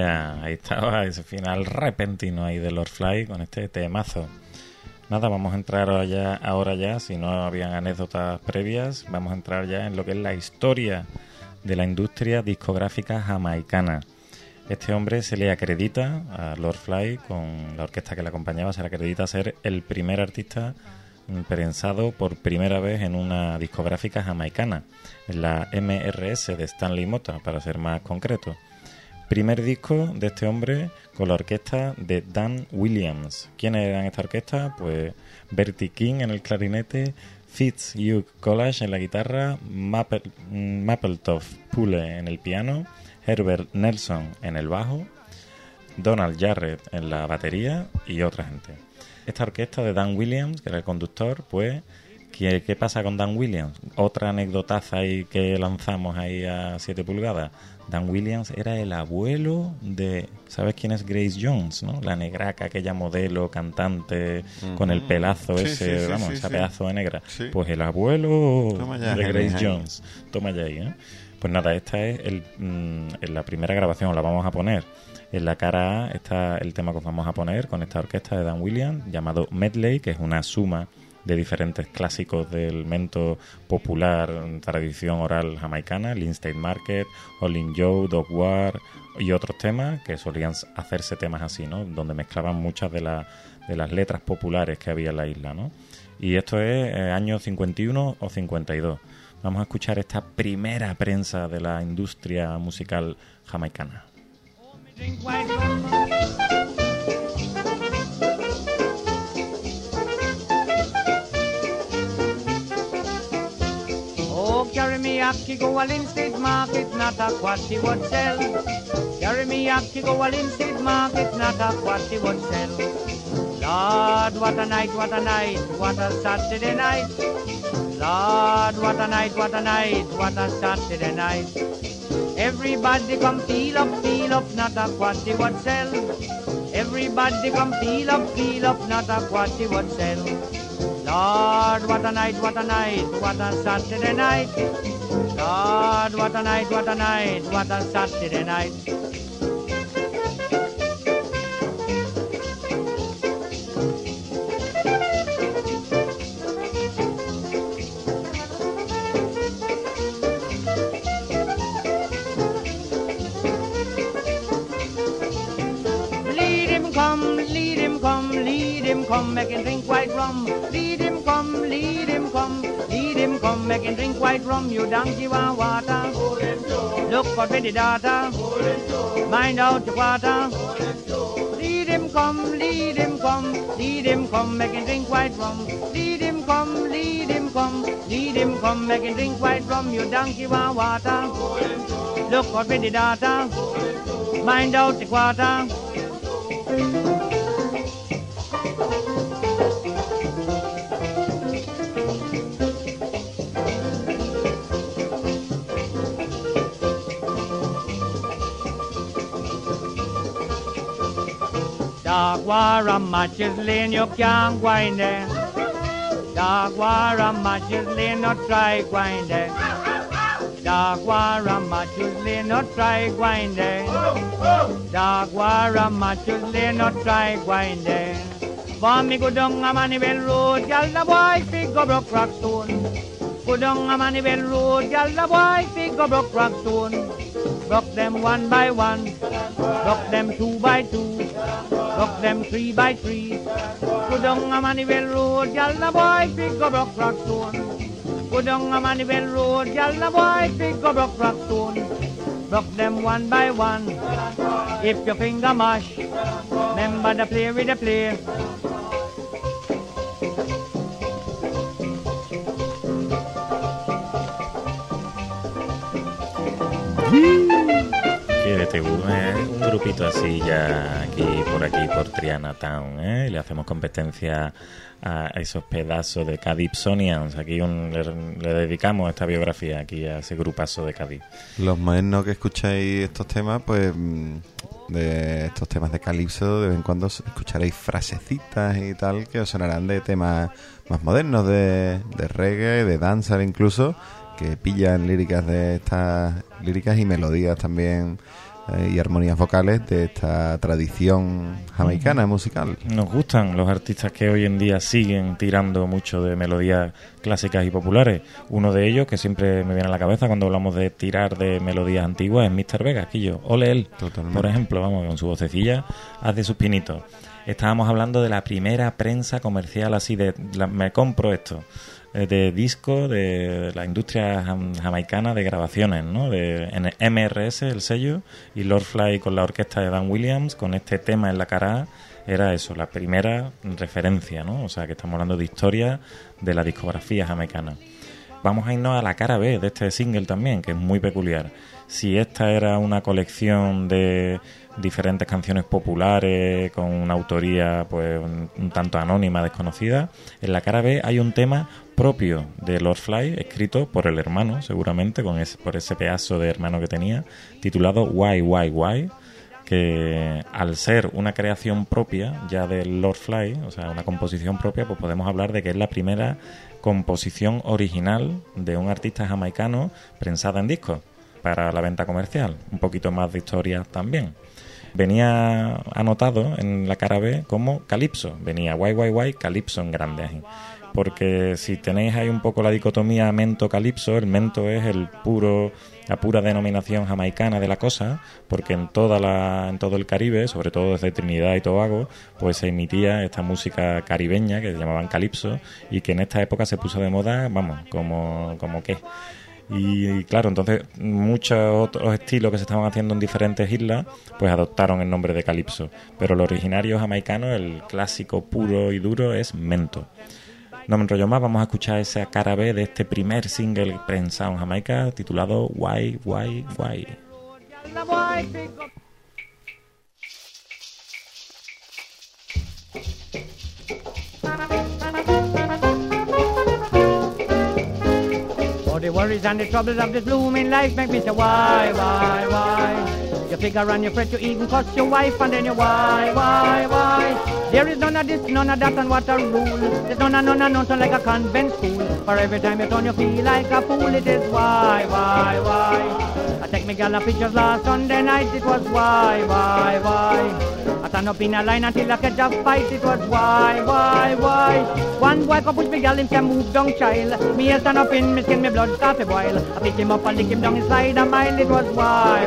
B: Mira, ahí estaba ese final repentino ahí de Lord Fly con este temazo. Nada, vamos a entrar ahora ya, si no habían anécdotas previas, vamos a entrar ya en lo que es la historia de la industria discográfica jamaicana. Este hombre se le acredita a Lord Fly, con la orquesta que le acompañaba, se le acredita ser el primer artista prensado por primera vez en una discográfica jamaicana, en la MRS de Stanley Mota, para ser más concreto. Primer disco de este hombre con la orquesta de Dan Williams. ¿Quiénes eran esta orquesta? Pues Bertie King en el clarinete, Fitzhugh Collage en la guitarra, Mappletoft Poole en el piano, Herbert Nelson en el bajo, Donald Jarrett en la batería y otra gente. Esta orquesta de Dan Williams, que era el conductor, pues, ¿qué pasa con Dan Williams? Otra anécdotaza ahí que lanzamos ahí a 7 pulgadas. Dan Williams era el abuelo de... ¿Sabes quién es Grace Jones, no? La negraca, aquella modelo, cantante, con el pelazo ese, esa pedazo de negra. Sí. Pues el abuelo de Grace Jones. Toma ya ahí, ¿eh? Pues nada, esta es la primera grabación, la vamos a poner. En la cara A está el tema que os vamos a poner con esta orquesta de Dan Williams, llamado Medley, que es una suma de diferentes clásicos del mento popular, tradición oral jamaicana, Lynn State Market, Olin Joe, Dog War y otros temas que solían hacerse temas así, ¿no? Donde mezclaban muchas de las letras populares que había en la isla, ¿no? Y esto es año 51 o 52. Vamos a escuchar esta primera prensa de la industria musical jamaicana.
H: Oh, carry me up, to go a Lynn State Market, not a what she would sell. Carry me up, to go a Lynn State Market, not a what she would sell. Lord, what a night, what a night, what a Saturday night. Lord, what a night, what a night, what a Saturday night. Everybody come feel up, not a what she would sell. Everybody come feel up, not a what she would sell. Lord, what a night, what a night, what a Saturday night. Lord, what a night, what a night, what a Saturday night. Come, make him drink white rum. Lead him come, lead him come, lead him come, make him drink white rum. You donkey want water? Look for pretty daughter. Mind out your water. Lead him come, lead him come, lead him come, make him drink white rum. Lead him come, lead him come, lead him come, make him drink white rum. You donkey want water? Look for pretty daughter. Mind out the water. Dog war a matches lane, you can't wind there. Dog war a matches lane, not try wind there. Dog war a matches lane, not try wind there. Dog war a matches lane, not try wind there. For me go down a Manivelle Road, y'all the boy fig go broke rock stone. Go down a Manivelle Road, y'all the boy fig go broke rock stone. Broke them one by one, broke them two by two, broke them three by three. Go down a Manivelle Road, y'all the boy fig go broke rock stone. Go down a Manivelle Road, y'all the boy fig go broke rock stone. Broke them one by one. If your finger mash, remember the play with the play.
B: Un grupito así ya aquí por Triana Town, ¿eh? Y le hacemos competencia a esos pedazos de Calypsonians. Aquí le dedicamos esta biografía aquí a ese grupazo de Cádiz.
C: Los modernos que escucháis estos temas, pues de estos temas de calipso, de vez en cuando escucharéis frasecitas y tal que os sonarán de temas más modernos, de reggae, de dancehall incluso, que pillan líricas de estas líricas y melodías también y armonías vocales de esta tradición jamaicana musical.
B: Nos gustan los artistas que hoy en día siguen tirando mucho de melodías clásicas y populares. Uno de ellos, que siempre me viene a la cabeza cuando hablamos de tirar de melodías antiguas, es Mr. Vegas, Quillo. Ole él,
C: Totalmente.
B: por ejemplo, vamos, con su vocecilla hace sus pinitos. Estábamos hablando de la primera prensa comercial así de... me compro esto. De disco de la industria jamaicana de grabaciones, ¿no? En MRS, el sello, y Lord Fly con la orquesta de Dan Williams, con este tema en la cara A, era eso, la primera referencia, ¿no? O sea, que estamos hablando de historia de la discografía jamaicana. Vamos a irnos a la cara B de este single también, que es muy peculiar. Si esta era una colección de diferentes canciones populares con una autoría pues un tanto anónima, desconocida, en la cara B hay un tema propio de Lord Fly, escrito por el hermano, seguramente, por ese pedazo de hermano que tenía, titulado Why, que al ser una creación propia ya de Lord Fly, o sea, una composición propia, pues podemos hablar de que es la primera composición original de un artista jamaicano prensada en disco para la venta comercial. Un poquito más de historia también. Venía anotado en la cara B como Calypso. Venía Why, Calypso en grande ahí. Porque si tenéis ahí un poco la dicotomía mento-calypso, el mento es la pura denominación jamaicana de la cosa, porque en todo el Caribe, sobre todo desde Trinidad y Tobago, pues se emitía esta música caribeña que se llamaban calypso y que en esta época se puso de moda, vamos, como qué. Y claro, entonces muchos otros estilos que se estaban haciendo en diferentes islas pues adoptaron el nombre de Calypso, pero el originario jamaicano, el clásico puro y duro, es mento. No me enrollo más, vamos a escuchar esa cara B de este primer single prensado en Jamaica titulado Why.
H: Oh, the worries and the troubles of this blooming life make me say why? You figure and you fret, you even cuss your wife and then you why? There is none of this, none of that, and what a rule. There's none of nothing like a convent school. For every time you turn you feel like a fool, it is why? I take me gal a pictures last Sunday night, it was why? I stand up in a line until I catch a fight, it was why? One boy could push me gal, him say move down child. Me a stand up in me skin, me blood start to boil. I pick him up and lick him down inside a mile, it was why?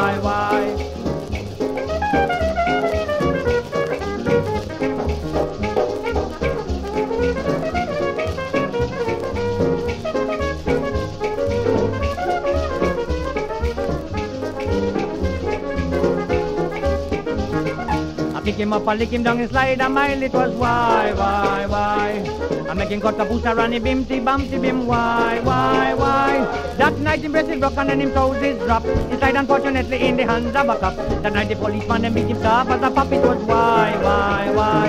H: Pick him up and lick him down and slide a mile, it was why? I make him cut a booster and he bimty bim, why? That night him breast is broken and him toes is dropped. He died unfortunately in the hands of a cop. That night the policeman them beat him tough as a pup, it was why?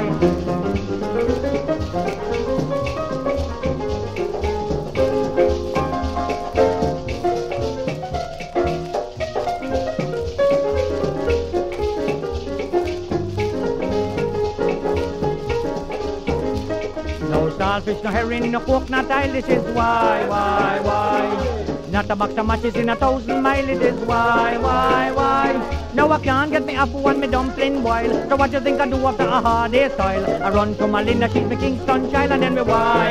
H: Fish, no herring, no pork, not oil, this is why? Not a box of matches in 1,000 miles, it is why? Now I can't get me up when me dumpling boil. So what you think I do after a hard day's toil? I run to Melinda, she's me Kingston child, and then me why?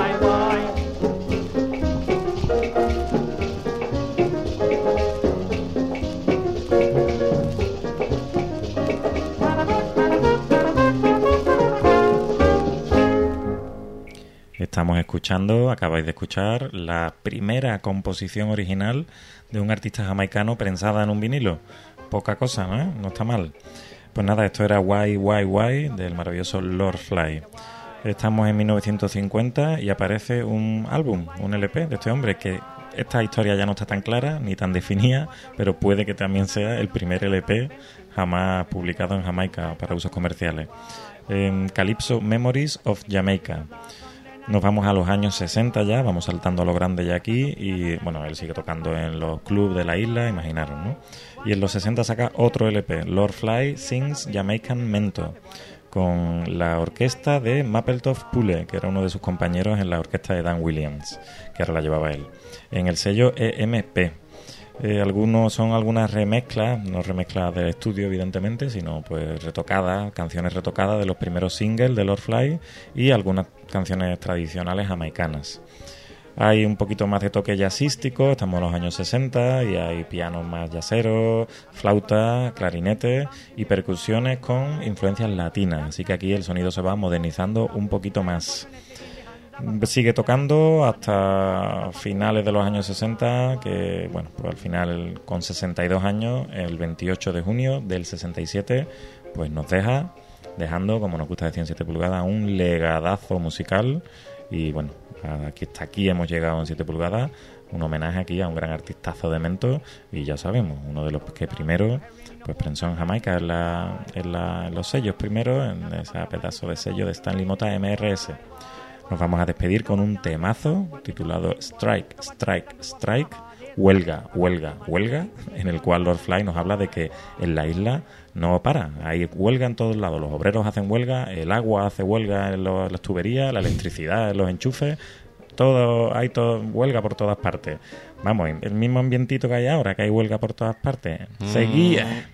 B: Estamos escuchando, acabáis de escuchar, la primera composición original de un artista jamaicano prensada en un vinilo. Poca cosa, ¿no? No está mal. Pues nada, esto era Why del maravilloso Lord Fly. Estamos en 1950 y aparece un álbum, un LP de este hombre, que esta historia ya no está tan clara ni tan definida, pero puede que también sea el primer LP jamás publicado en Jamaica para usos comerciales. Calypso Memories of Jamaica. Nos vamos a los años 60 ya, vamos saltando a lo grande ya aquí y bueno, él sigue tocando en los clubs de la isla, imaginaros, ¿no? Y en los 60 saca otro LP, Lord Fly Sings Jamaican Mento, con la orquesta de Mappletoft Pule, que era uno de sus compañeros en la orquesta de Dan Williams, que ahora la llevaba él, en el sello EMP. Algunos son algunas remezclas, no remezclas del estudio evidentemente, sino pues retocadas, canciones retocadas de los primeros singles de Lord Fly y algunas canciones tradicionales jamaicanas. Hay un poquito más de toque jazzístico, estamos en los años 60 y hay pianos más jazzeros, flauta, clarinete y percusiones con influencias latinas, así que aquí el sonido se va modernizando un poquito más. Sigue tocando hasta finales de los años 60, que bueno, pues al final con 62 años, el 28 de junio del 67, pues nos dejando, como nos gusta decir en 7 pulgadas, un legadazo musical. Y bueno, hasta aquí hemos llegado en 7 pulgadas, un homenaje aquí a un gran artistazo de Mento, y ya sabemos, uno de los que primero pues pensó en Jamaica en los sellos primero, en ese pedazo de sello de Stanley Mota MRS. Nos vamos a despedir con un temazo titulado Strike, Strike, Strike, Huelga, Huelga, Huelga, en el cual Lord Fly nos habla de que en la isla no para, hay huelga en todos lados, los obreros hacen huelga, el agua hace huelga en las tuberías, la electricidad en los enchufes, hay huelga por todas partes. Vamos, el mismo ambientito que hay ahora, que hay huelga por todas partes. Seguía.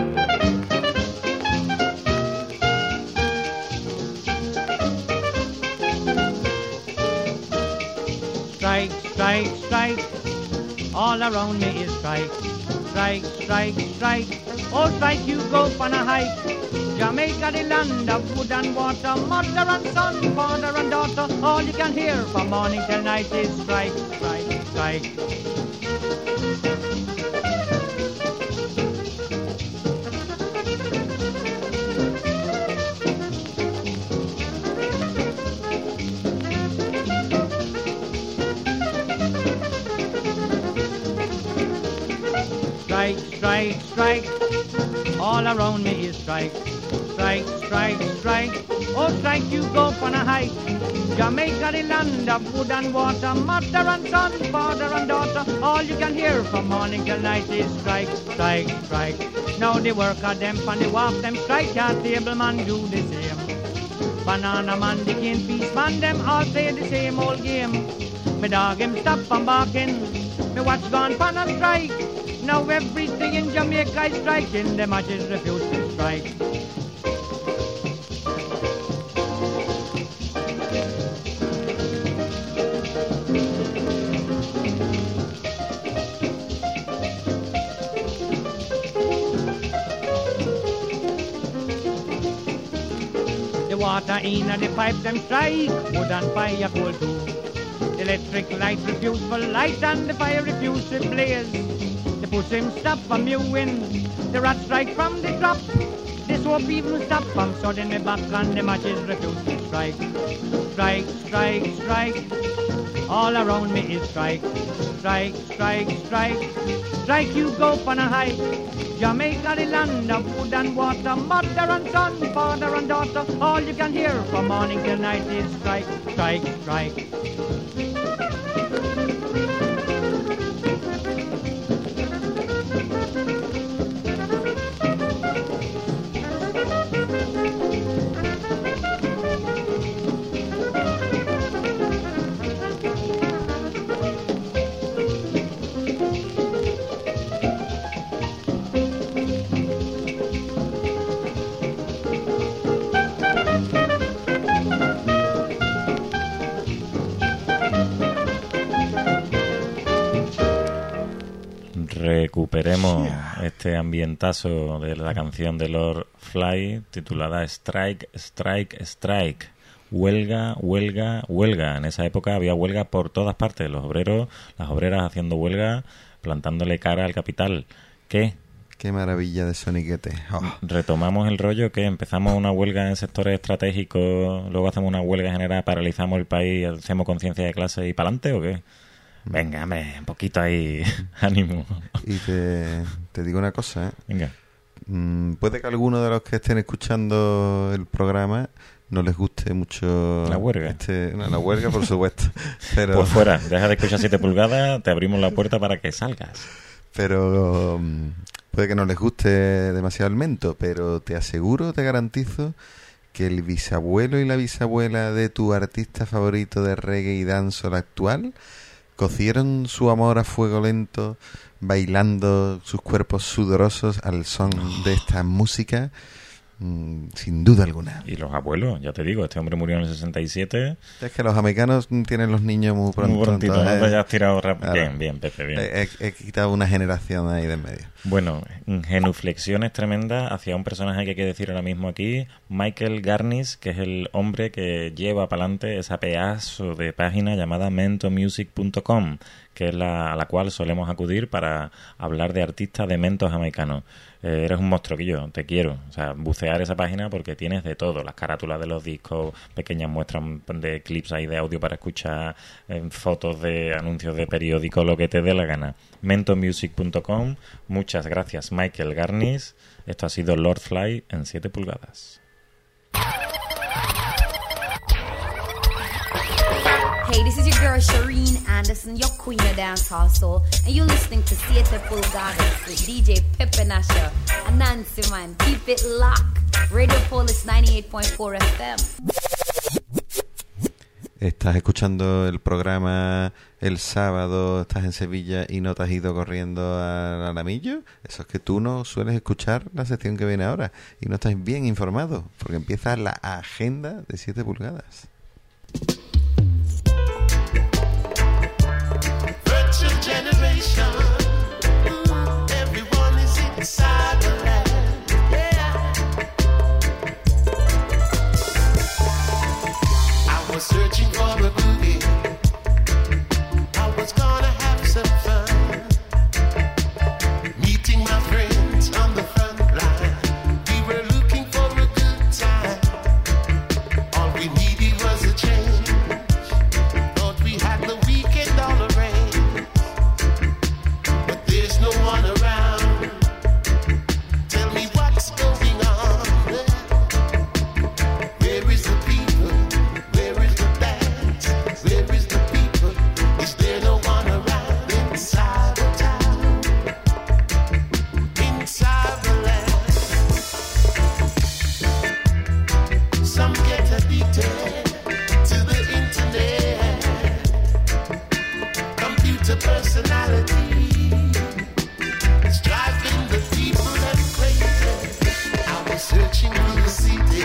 H: Strike, strike, strike, all around me is strike. Strike, strike, strike, oh strike you go on a hike. Jamaica the land of wood and water, mother and son, father and daughter, all you can hear from morning till night is strike, strike, strike. Strike, strike, strike, all around me is strike. Strike, strike, strike, oh strike you go on a hike. Jamaica the land of wood and water, mother and son, father and daughter, all you can hear from morning till night is strike, strike, strike. Now the worker them and the wharf them strike, cat table man do the same. Banana man, the cane piece man, them all play the same old game. Me dog him stop and barking, me watch gone pan and strike. Now everything in Jamaica is striking, the matches refuse to strike. The water in the pipe them strike, wood and fire coal too. The electric light refuse for light and the fire refuse to blaze. The push him stop from mewing, the rat strike from the drop. The soap even stop from sodding me back and the matches refuse to strike. Strike, strike, strike, all around me is strike. Strike, strike, strike, strike you go on a hike. Jamaica the land of wood and water, mother and son, father and daughter, all you can hear from morning till night is strike, strike, strike.
B: Recuperemos este ambientazo de la canción de Lord Fly titulada Strike, Strike, Strike. Huelga, huelga, huelga. En esa época había huelga por todas partes. Los obreros, las obreras haciendo huelga, plantándole cara al capital. ¿Qué?
C: Qué maravilla de soniquete. Oh.
B: Retomamos el rollo que empezamos una huelga en sectores estratégicos, luego hacemos una huelga general, paralizamos el país, hacemos conciencia de clase y pa'lante, ¿o qué? Venga, hombre, un poquito ahí, ánimo.
C: Y te digo una cosa, ¿eh?
B: Venga.
C: Puede que a alguno de los que estén escuchando el programa no les guste mucho
B: la huelga.
C: La huelga, por supuesto. Pero
B: pues fuera, deja de escuchar 7 pulgadas, te abrimos la puerta para que salgas.
C: Pero puede que no les guste demasiado el Mento, pero te aseguro, te garantizo que el bisabuelo y la bisabuela de tu artista favorito de reggae y dancehall actual cocieron su amor a fuego lento, bailando sus cuerpos sudorosos al son de esta música, sin duda alguna.
B: Y los abuelos, ya te digo, este hombre murió en el 67.
C: Es que los americanos tienen los niños muy pronto.
B: Muy prontito,
C: entonces,
B: ¿no? Ya has tirado rápido.
C: claro.
B: Bien, Pepe, bien.
C: He quitado una generación ahí de en medio.
B: Bueno, genuflexiones tremendas hacia un personaje que hay que decir ahora mismo aquí, Michael Garnis, que es el hombre que lleva para adelante esa pedazo de página llamada mentomusic.com, que es a la cual solemos acudir para hablar de artistas de mento jamaicanos. Eres un monstruo, Quillo, te quiero. O sea, bucear esa página porque tienes de todo. Las carátulas de los discos, pequeñas muestras de clips ahí de audio para escuchar, fotos de anuncios de periódicos, lo que te dé la gana. mentomusic.com. Muchas gracias, Michael Garnis. Esto ha sido Lord Fly en 7 pulgadas.
I: Hey, this is your girl Shireen Anderson, your queen of dancehall soul, and you're listening to Siete Pulgadas with DJ Pepe Nasha and Nancy Man. Keep it locked. Radio Polis 98.4 FM.
C: Estás escuchando el programa el sábado, estás en Sevilla y no te has ido corriendo al Alamillo. Eso es que tú no sueles escuchar la sección que viene ahora y no estás bien informado, porque empieza la agenda de 7 pulgadas.
J: Virtual generation, everyone is inside the land, yeah. I was searching for a boogie, I was gonna have some fun, meeting my friends on the front line, we were looking for a good time, all we needed was a change, thought we had the weekend all arranged, but there's no one around, tell me what's going on, where is the people, where is the dance, where is the people, is there no one around inside the town, inside the land, some get addicted to the internet, computer personality is driving the people them crazy. I was searching through the city,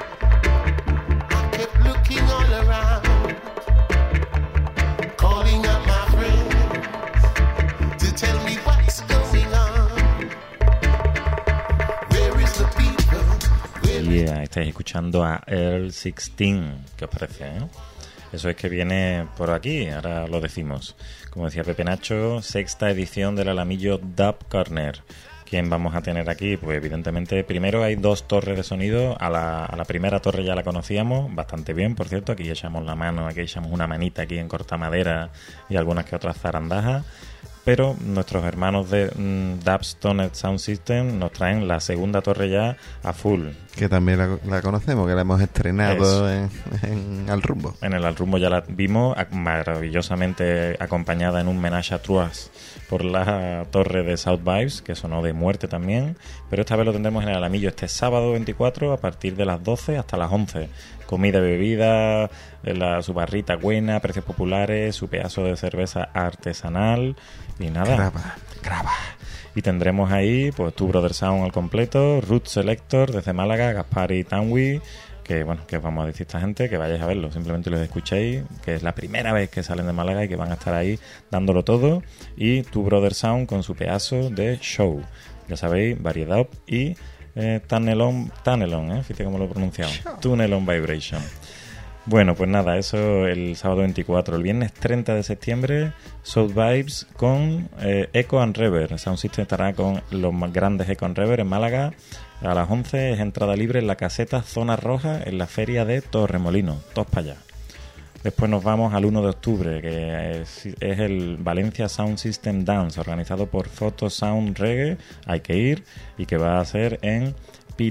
J: I kept looking all around, calling up my friends to tell me what's going on. Where is the people? Where
B: Yeah, estáis escuchando a Earl 16. ¿Qué os parece, Eso es que viene por aquí, ahora lo decimos. Como decía Pepe Nacho, 6ª edición del Alamillo Dub Corner. ¿Quién vamos a tener aquí? Pues evidentemente, primero hay 2 torres de sonido. A la primera torre ya la conocíamos bastante bien, por cierto. Aquí echamos la mano, aquí echamos una manita aquí en cortamadera y algunas que otras zarandajas. Pero nuestros hermanos de Dubstoner Sound System nos traen la segunda torre ya a full.
C: Que también la conocemos, que la hemos estrenado en Al Rumbo.
B: En el Al Rumbo ya la vimos maravillosamente acompañada en un menage à trois por la torre de South Vibes, que sonó de muerte también. Pero esta vez lo tendremos en el Alamillo este sábado 24 a partir de las 12 hasta las 11. Comida y bebida, su barrita buena, precios populares, su pedazo de cerveza artesanal y nada.
C: Graba.
B: Y tendremos ahí pues Tu Brother Sound al completo, Root Selector desde Málaga, Gaspar y Tanwi, que bueno, que os vamos a decir esta gente que vayáis a verlo, simplemente los escuchéis, que es la primera vez que salen de Málaga y que van a estar ahí dándolo todo. Y Tu Brother Sound con su pedazo de show, ya sabéis, variedad y Tunnelon, fíjate cómo lo he pronunciado, Tunnelon Vibration. Bueno, pues nada, eso el sábado 24. El viernes 30 de septiembre, South Vibes con Echo and Reverb. Sound System estará con los más grandes Echo and Reverb en Málaga. A las 11 es entrada libre en la caseta Zona Roja en la feria de Torremolinos. Todos para allá. Después nos vamos al 1 de octubre, que es el Valencia Sound System Dance, organizado por Photo Sound Reggae. Hay que ir, y que va a ser en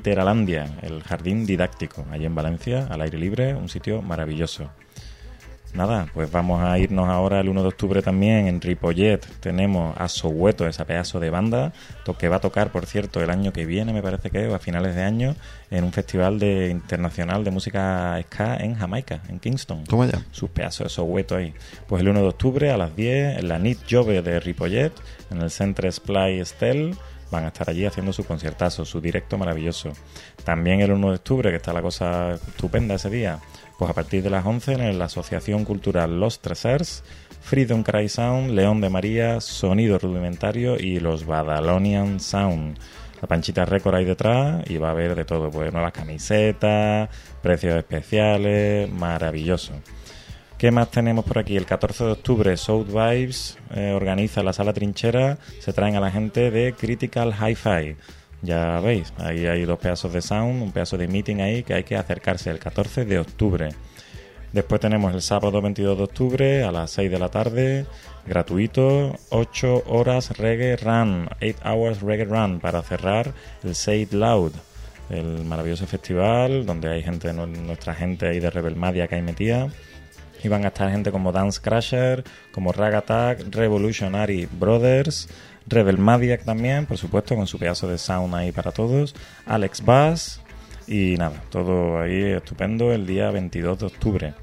B: Piteralandia, el jardín didáctico, allí en Valencia, al aire libre, un sitio maravilloso. Nada, pues vamos a irnos ahora el 1 de octubre también en Ripollet. Tenemos a Soweto, esa pedazo de banda, que va a tocar, por cierto, el año que viene, me parece que es, o a finales de año, en un festival internacional de música ska en Jamaica, en Kingston.
C: Toma ya.
B: Sus pedazos de Soweto ahí. Pues el 1 de octubre a las 10 en la Nit Jove de Ripollet, en el Centre Splay Estel. Van a estar allí haciendo su conciertazo, su directo maravilloso. También el 1 de octubre, que está la cosa estupenda ese día, pues a partir de las 11 en la Asociación Cultural Los Tresers, Freedom Cry Sound, León de María, Sonido Rudimentario y los Badalonian Sound. La Panchita Record ahí detrás y va a haber de todo, pues nuevas camisetas, precios especiales, maravilloso. ¿Qué más tenemos por aquí? El 14 de octubre South Vibes organiza la Sala Trinchera, se traen a la gente de Critical Hi-Fi. Ya veis, ahí hay 2 pedazos de sound, un pedazo de meeting ahí que hay que acercarse el 14 de octubre. Después tenemos el sábado 22 de octubre a las 6 de la tarde, gratuito, 8 horas Reggae Run, 8 Hours Reggae Run, para cerrar el Say It Loud, el maravilloso festival donde hay gente, nuestra gente ahí de Rebel Media que hay metida. Y van a estar gente como Dance Crasher, como Rag Attack, Revolutionary Brothers, Rebel Madiak también, por supuesto, con su pedazo de sound ahí para todos, Alex Bass, y nada, todo ahí estupendo el día 22 de octubre.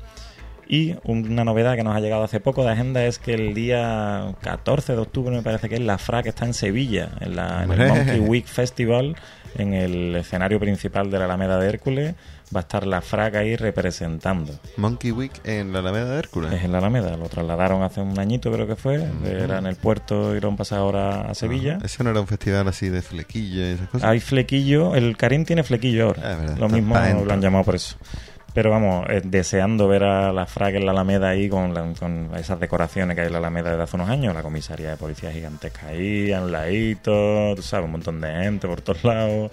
B: Y una novedad que nos ha llegado hace poco de agenda es que el día 14 de octubre, me parece que es, la FRA que está en Sevilla, en el Monkey Week Festival, en el escenario principal de la Alameda de Hércules. Va a estar la FRAC ahí representando.
C: Monkey Week en la Alameda de Hércules.
B: Es en la Alameda, lo trasladaron hace un añito, creo que fue. Era en el puerto y lo han pasado ahora a Sevilla.
C: Ese no era un festival así de flequillo y esas cosas.
B: Hay flequillo, el Karim tiene flequillo ahora. Lo mismo lo han llamado por eso. Pero vamos, deseando ver a la FRAC en la Alameda ahí con esas decoraciones que hay en la Alameda desde hace unos años, la comisaría de policía gigantesca ahí, a un ladito, tú sabes, un montón de gente por todos lados.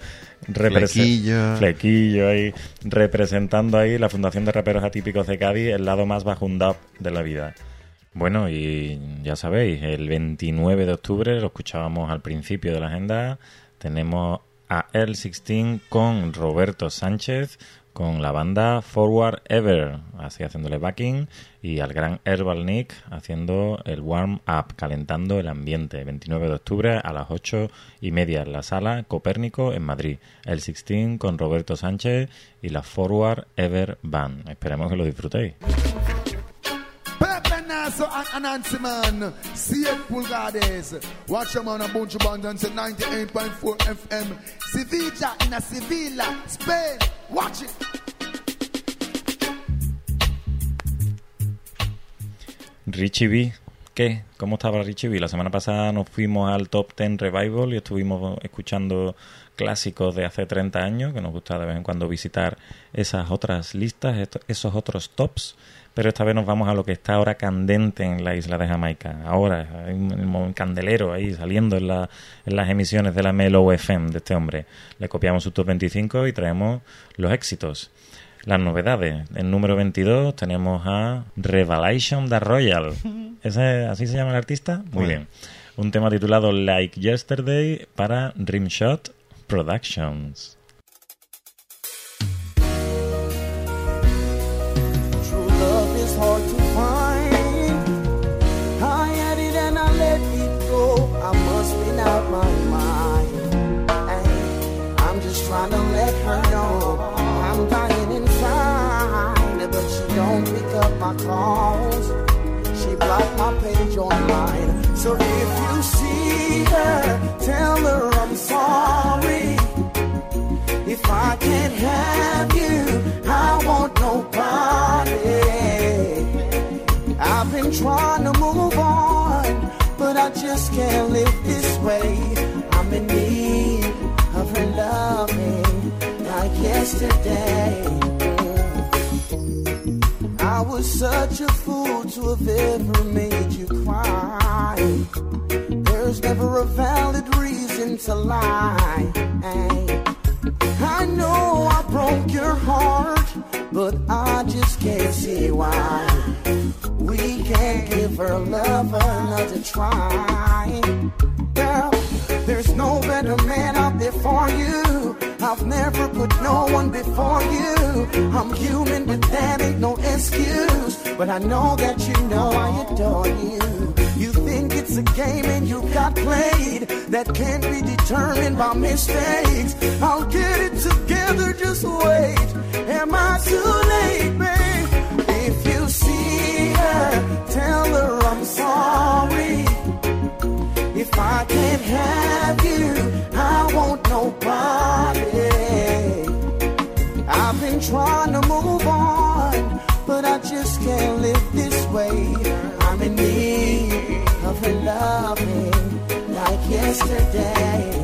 B: Flequillo ahí, representando ahí la Fundación de Raperos Atípicos de Cádiz, el lado más bajundado de la vida. Bueno, y ya sabéis, el 29 de octubre, lo escuchábamos al principio de la agenda, tenemos a L16 con Roberto Sánchez, con la banda Forward Ever, así haciéndole backing, y al gran Herbal Nick haciendo el warm-up, calentando el ambiente. 29 de octubre a las 8:30 en la Sala Copérnico en Madrid. El 16 con Roberto Sánchez y la Forward Ever Band. Esperemos que lo disfrutéis.
F: Pepe Naso and Nancy Man, 7 pulgadas. Watch them on a bunch of bands and 98.4 FM. Sevilla in a Sevilla, Spain. Watch it.
B: Richie B, ¿qué? ¿Cómo estaba Richie B? La semana pasada nos fuimos al Top 10 Revival y estuvimos escuchando clásicos de hace 30 años, que nos gusta de vez en cuando visitar esas otras listas, esos otros tops. Pero esta vez nos vamos a lo que está ahora candente en la isla de Jamaica. Ahora, hay un candelero ahí saliendo en las emisiones de la Mellow FM de este hombre. Le copiamos su top 25 y traemos los éxitos. Las novedades. En número 22 tenemos a Revelation da Royal. ¿Así se llama el artista? Muy bien. Un tema titulado Like Yesterday para Rimshot Productions.
K: Hard to find. I had it and I let it go. I must be out my mind. Ay, I'm just trying to let her know I'm dying inside, but she don't pick up my calls. She blocked my page online. So if you see her, tell her I'm sorry. If I can't have you, I want nobody. I've been trying to move on, but I just can't live this way. I'm in need of her loving like yesterday. I was such a fool to have ever made you cry. There's never a valid reason to lie. I know I broke your heart, but I just can't see why we can't give her love another try. Girl, there's no better man out there for you. I've never put no one before you. I'm human, but that ain't no excuse. but I know that you know I adore you. You think it's a game and you got played that can't be determined by mistakes. I'll get it together, just wait. Am I too late, babe? If you see her, tell her I'm sorry. If I can't have you, I want nobody. I've been trying to move on, but I just can't live this way. I'm in need of her loving like yesterday.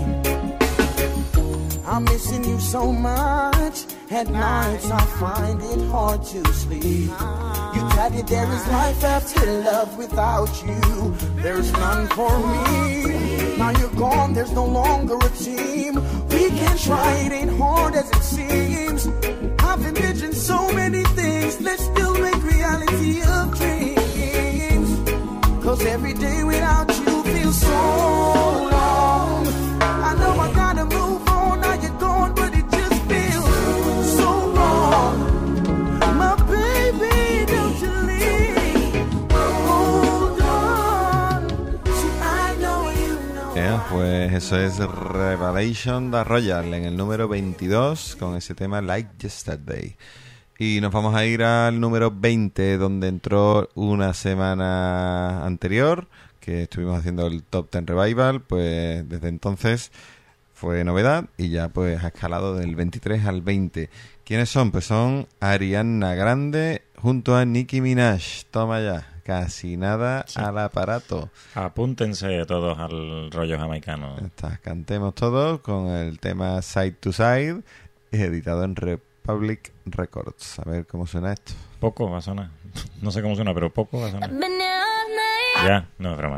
K: I'm missing you so much. At nights I find it hard to sleep. You tell you there is life after love without you. There's none for me. Now you're gone, there's no longer a team. We can try, it ain't hard as it seems. I've envisioned so many things. Let's still make reality of dreams. Cause every day without you feels so long. I know I gotta move on, now you're gone, but it just feels so wrong. My baby, don't you leave. Hold on. See, I know you know.
C: Pues eso es Revelation da Royal en el número 22 con ese tema Like Yesterday. Y nos vamos a ir al número 20, donde entró una semana anterior, que estuvimos haciendo el Top 10 Revival. Pues desde entonces fue novedad y ya pues ha escalado del 23 al 20. ¿Quiénes son? Pues son Ariana Grande junto a Nicki Minaj. Toma ya, casi nada sí. Al aparato.
B: Apúntense todos al rollo jamaicano.
C: Cantemos todos con el tema Side to Side, editado en Republic Records. A ver cómo suena esto.
B: Poco va a sonar. No sé cómo suena, pero poco va a sonar. Ya, no, broma.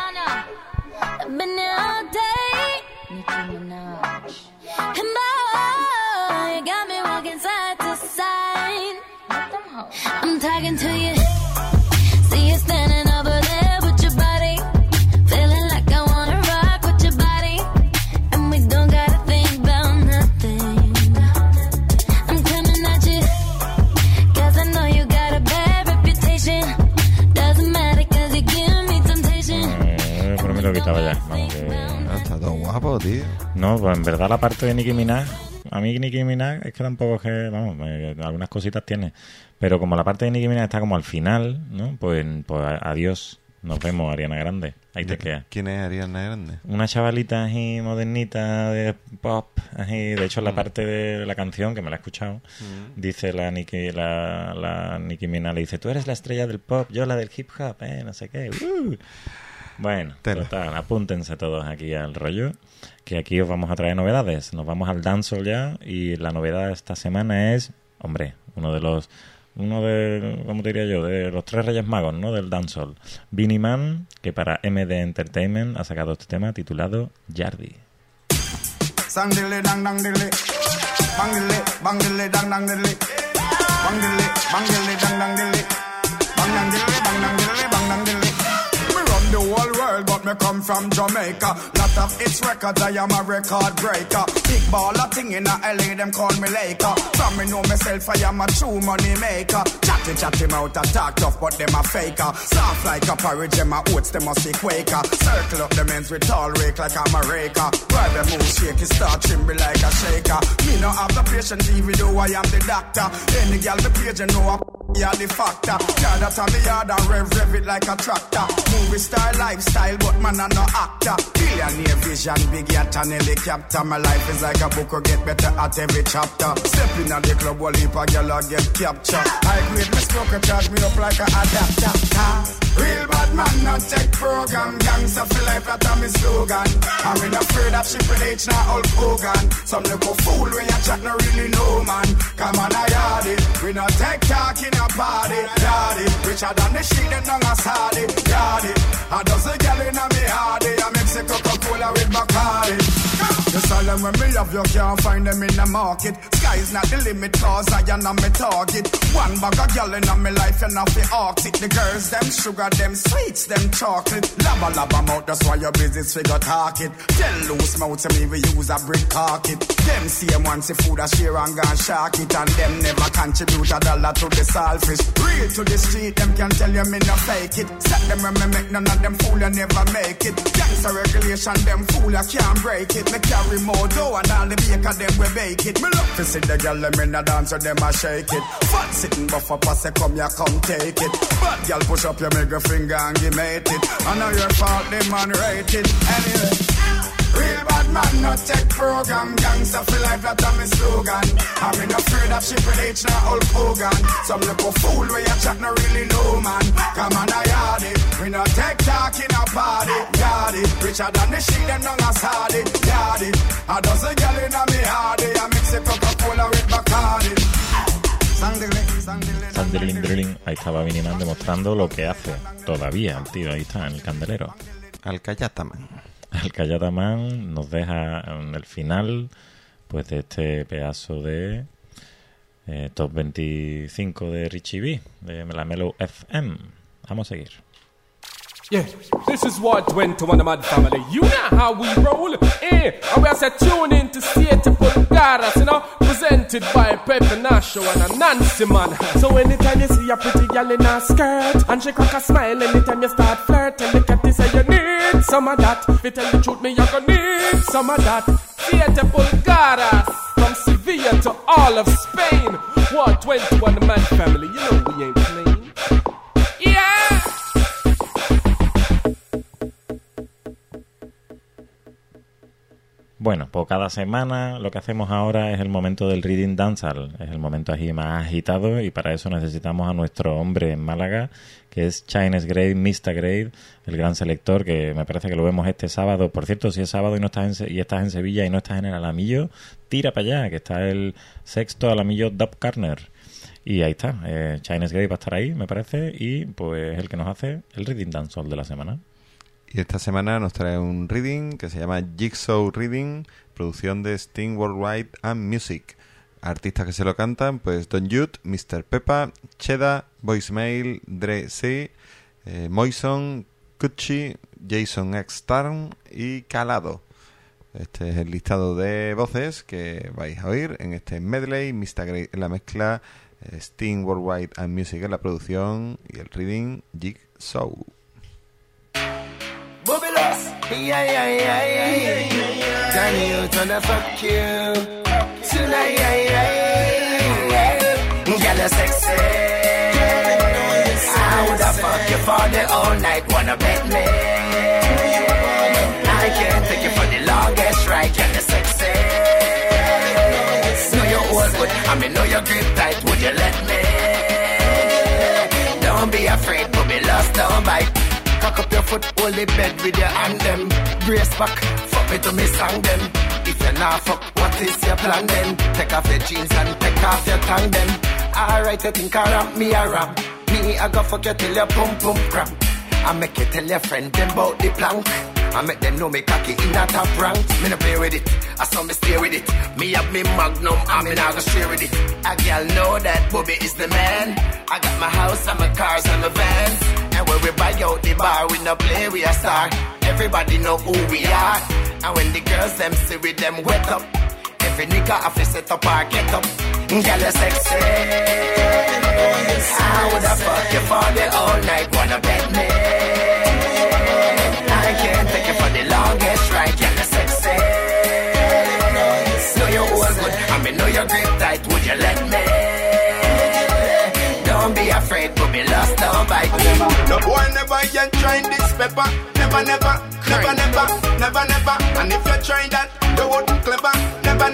L: I'm talking to you. See you standing over there with your body, feeling like I wanna rock with your body, and we don't gotta think about nothing. I'm coming at you, cause I know you got a bad reputation. Doesn't matter cause you give me temptation.
B: Por mí lo quitaba ya. Vamos,
C: está todo guapo, tío.
B: No, pues en verdad la parte de Nicki Minaj, a mí Nicki Minaj es que tampoco es que, vamos, algunas cositas tiene. Pero como la parte de Nicki Minaj está como al final, ¿no? Pues adiós. Nos vemos, Ariana Grande. Ahí te queda.
C: ¿Quién es Ariana Grande?
B: Una chavalita así modernita de pop. Así. De hecho, la parte de la canción, que me la he escuchado, dice la Nicki Minaj, le dice, tú eres la estrella del pop, yo la del hip hop, no sé qué. Bueno, total, apúntense todos aquí al rollo, que aquí os vamos a traer novedades. Nos vamos al dancehall ya, y la novedad de esta semana es, hombre, uno de, ¿cómo te diría yo? De los tres Reyes Magos, ¿no? Del dancehall. Beenie Man, que para MD Entertainment ha sacado este tema titulado Yardi.
F: Sandile dang dang dile, bangile bangile dang dang dile, bangile bangile dang dang dile, bang dang dile bang dang dile bang dang dile. Me run the whole world, but me come from Jamaica. Lot of its records, I am a record breaker. Big baller thing in LA, them call me Laker. From me know myself, I am a true money maker. Chatty mouth, I talk tough, but them a faker. Soft like a porridge, them a oats, them a see Quaker. Circle up the men's with tall rake like I'm a raker. While them move shaky, start tremble like a shaker. Me no have the patience, even though I am the doctor. Any girl me page, you know you're the factor. Yeah, that's on the yard and rev it like a tractor. Movie star lifestyle, but man I'm no actor. Billionaire vision, big yacht and helicopter. My life is like a book, will get better at every chapter. Stepping at the club, while heap a girl will get captured. I grade me smoke, charge me up like a adapter. Real bad man, not tech program. Gangsta for life, that's my slogan. I'm in afraid of Triple H, not Hulk Hogan. Some little fool when you chat, no really know, man. Come on, I yard it. We not tech talk in a party, yard it. Richer than the shit, them don't a start it, yard it. I does a girl in a me hardy. I mix a Coca-Cola with Bacardi. The style
M: them when me have you can't find them in the market. Sky's not the limit, cause I am not my target. One bag of girl in my life and off the Arctic. The girls, them sugar, them sweets, them chocolate. Labba labba mouth, that's why your business figure talk it. Tell loose mouth to me we use a brick carpet. Them see them once the food a share and gone shark it. And them never contribute a dollar to the saltfish. Real to the street, them can tell you me no fake it. Set them when me make none of them fool you never make it. Gangsta regulation, them fool you can't break it. Me carry more dough and all the baker them we bake it. Me love to see the girl them in a dance with them a shake it. Fat sitting buffer pass say come ya come take it. Bad girl push up your middle finger and give mate it. I know your fault them man rate it. Anyway, real bad man not take program. Gangsta feel like that on me slogan. I'm in afraid of Triple H now Hulk Hogan. Some little fool where you chat no really know man. Come on I yard it. We not take talk in a party. Yard it. Richer than the shit them down as hard it. Yard it. A dozen girl in a me hardy. I mix it Coca-Cola with Bacardi.
B: Sandrilling. Ahí estaba Vinnie Man demostrando lo que hace todavía el tío. Ahí está, en el candelero.
C: Alcayataman.
B: Alcayataman nos deja en el final pues de este pedazo de Top 25 de Richie B, de la Mellow FM. Vamos a seguir.
N: Yeah, this is what went to one of my family. You know how we roll, and we are set tune in to Siete Pulgadas, you know, presented by Pepe Nacho and a Nancy man. So anytime you see a pretty girl in a skirt and she crack a smile, anytime you start flirting, look at this and you need some of that. If you tell the truth, me you gonna need some of that. Siete Pulgadas, from Sevilla to all of Spain. What 21 man family, you know we ain't playing. Yeah.
B: Bueno, pues cada semana lo que hacemos ahora es el momento del Reading Dancehall. Es el momento así más agitado y para eso necesitamos a nuestro hombre en Málaga, que es Chinese Grade, Mr. Grade, el gran selector, que me parece que lo vemos este sábado. Por cierto, si es sábado y estás en Sevilla y no estás en el Alamillo, tira para allá, que está el sexto Alamillo Dub Corner. Y ahí está, Chinese Grade va a estar ahí, me parece, y pues el que nos hace el Reading Dancehall de la semana.
C: Y esta semana nos trae un reading que se llama Jigsaw Reading, producción de Sting Worldwide and Music. Artistas que se lo cantan, pues Don Jude, Mr. Peppa, Cheda, Voicemail, Dre C, Moison, Kuchi, Jason X Starn y Calado. Este es el listado de voces que vais a oír en este medley. Mr. Grey en la mezcla, Sting Worldwide and Music en la producción y el reading Jigsaw.
K: Bubulous, yeah. Danny, you tryna fuck you tonight, Girl, you're sexy. I woulda fuck you for the whole night. Wanna bet me? I can't take you for the longest ride. Girl, you're sexy. Know you're all good, I mean know your grip tight. Would you let me? Don't be afraid, but be lost, don't bite. Cock up your foot, hold the bed with your hand them. Brace back, fuck me to me song them. If you're not fuck, what is your plan then? Take off your jeans and take off your tongue then. Alright, you think I rap, me a rap. Me, I go fuck you till your pum pum cramp. I make you tell your friend them about the plank. I make them know me cocky in that top rank. Me no play with it, I saw me stay with it. Me have me magnum, I mean I go share with it. A girl know that Bobby is the man. I got my house and my cars and my vans. And when we buy out the bar, we no play, we a star. Everybody know who we are. And when the girls them see with them wet up, every nigga have to set up or get up. Girl, you're sexy. I woulda fuck you for the whole night. Wanna bet me? I can't take you for the longest ride. Girl, you're sexy. Know you're all good, I mean know your grip tight. Would you let me? Don't be afraid, but be lost, don't bite.
M: No boy never yet tried this pepper. Never. And if you try that, you wouldn't clever. Never.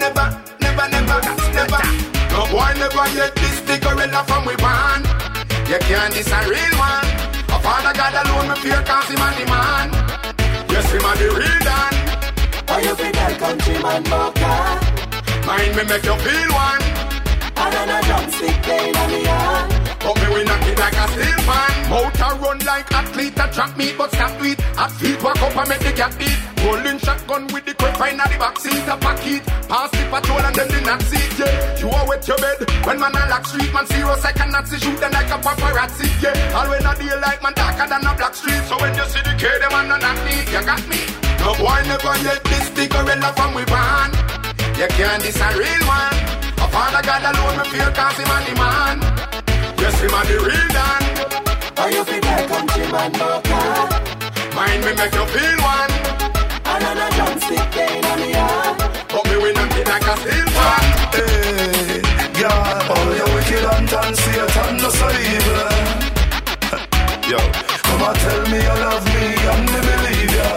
M: No boy never yet this big gorilla from we born. You can't this a real one. A father God alone me fear cause him a the man. Yes, him a the real man.
K: Why you be that countryman mocha?
M: Mind me make you feel one.
K: And then a drumstick playing on the hand.
M: But me we knock it like a steel pan. Mouth a run like athlete, a track meet but stop to it. At feet walk up and make the cat eat.
F: Rolling shotgun with the quick fine at the back seat. A pocket, pass the patrol and then the Nazi. Yeah, you are wet your bed. When man a lock street, man 0 second Nazi shoot them like a paparazzi. Yeah, all when a daylight man darker than a black street. So when you see the K, them man not me, you got me. No boy never yet this big gorilla from we born. You can't this a real one. A father God alone me feel cause him a the man. Yes, him a the real man.
K: How you feel like countryman no car?
F: Mind me make you feel one.
K: Another drumstick playing on the yard.
F: But me win and like a steel fan.
O: Hey, God, all your wicked and turn Satan no so evil. Yo, come and tell me you love me and me believe ya.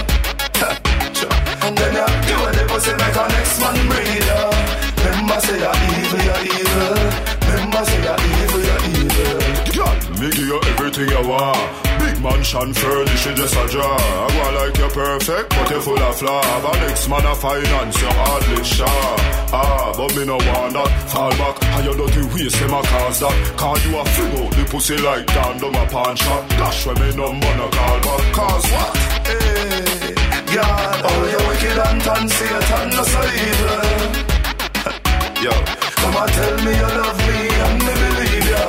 O: And then you do what they say like a next man breeder. Remember say you're evil. Remember say you're evil.
P: God, me give you everything you want. Big mansion furnish you just a jar. I go like you're perfect, but you're full of flaw. But next man a finance, you hardly sure. But me no want that. Fall back, and you dirty waste them a cause that. Cause you a fling out the pussy like down down a pawn shop. Dash when me number no call back. Cause what?
O: Hey, God, all your wicked and turn Satan no so evil. Yo, come and tell me you love me and me believe ya.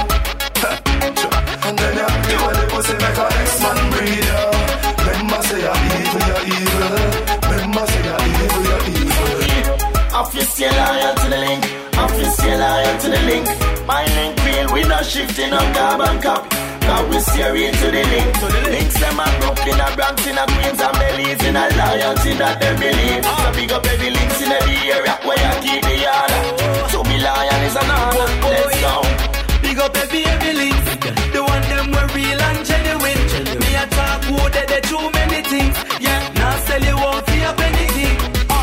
O: And then you do what the pussy make a ex-man breeder. Remember say you're evil. Remember say you're evil.
K: If you stay loyal to the link, if you stay loyal to the link, my link real, we not shifting on carbon copy. Cause we stay real to the link. To the links them a Brooklyn, a Bronx, in a Queens, and Belize, in a loyalty that they believe. So big up every links in every area where you keep the yard. So be loyal is an honor. Let's go.
A: Big up every link. The one them were real and genuine. Me a talk who they too many things. Yeah, now sell you out for your anything.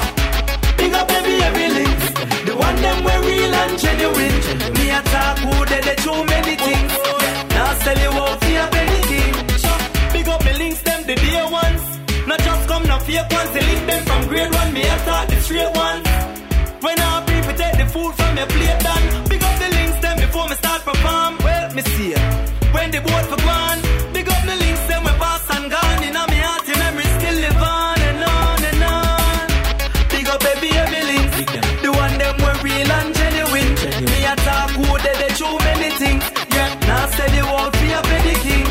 A: Big up every link. The one them were real and genuine. Me a talk who they too many things. Now sell you out for your anything. Big up me links them the dear ones. Not just come no fake ones. They link them from grade 1. Me a talk the straight ones. When I people take the food from your plate done. Big up the links them before me start perform. Well, me see ya. When the boat for gone, big up the links them when past and gone. In my heart, your memory still live on and on and on. Big up every link. The one them were real and genuine. Me a talk who they too many things. Yeah, now say you out for your petty king.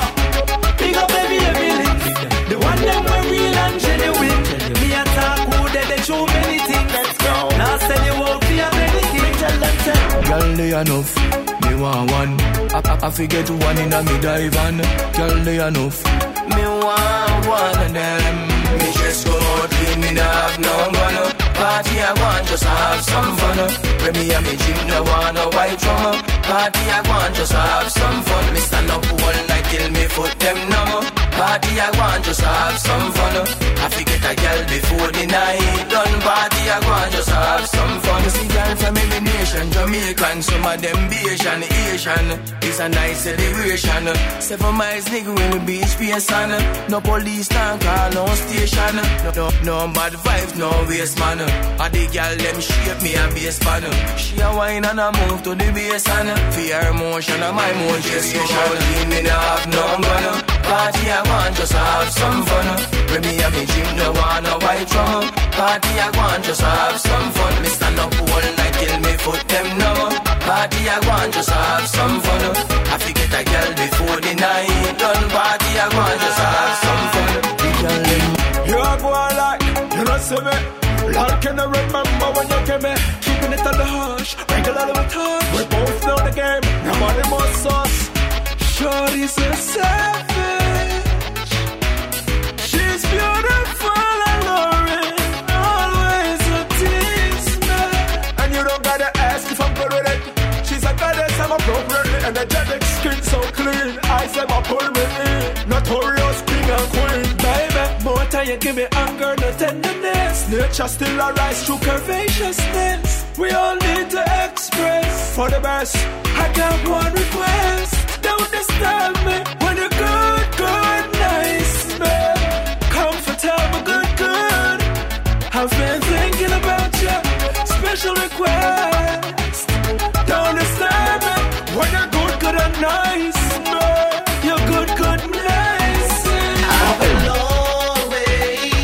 A: Big up every link. The one them were real and genuine. Me a talk who they too many things. Let's go. Now say you out for your petty king. Tell them,
Q: girl, they enough. Me want one. I forget one in a me dive on. Girl, they enough. Me want one of them. Me just go out clean, me not have no gun. Party I want, just have some fun. When me and me gym, no want no white drum. Party I want, just have some fun. Me stand up all night till me foot them numb. Party I want, just have some fun. I forget a girl before the night done. Party I want, just have some fun. You see girl from every nation, Jamaican, some of them Asian. It's a nice celebration. 7 miles nigga in the beach basin. No police can't call no station. No bad vibes, no waste man. A the girl them shape me a bass pan. She a wine and a move to the bass and for her motion and my motivation. Me not have no gun. Party I want, just have some fun. When me and me gym, no want no white drum. Party I want, just have some fun. Me stand up all night till me foot them numb. Party I want, just have some fun. I forget a girl before the night done. Party I want, just have some fun.
F: You are going like, you know see me. Like can I remember when you came me. Keeping it on the hush, regularly with touch. We both know the game, nobody more sauce. Shorty's so savage. She's beautiful and alluring. Always a tease me. And you don't gotta ask if I'm good with it. She's a goddess, I'm appropriately energetic. Skin so clean, eyes ever pull me in. Notorious king and queen. Baby, more time you give me anger, no tenderness. Nature still arise through curvaceousness. We all need to express for the best. I got one request. Don't disturb me when you're good, nice, man. Comfortable, good. I've been thinking about you. Special request. Don't disturb me when you're good and nice, man. You're good, nice.
K: I will always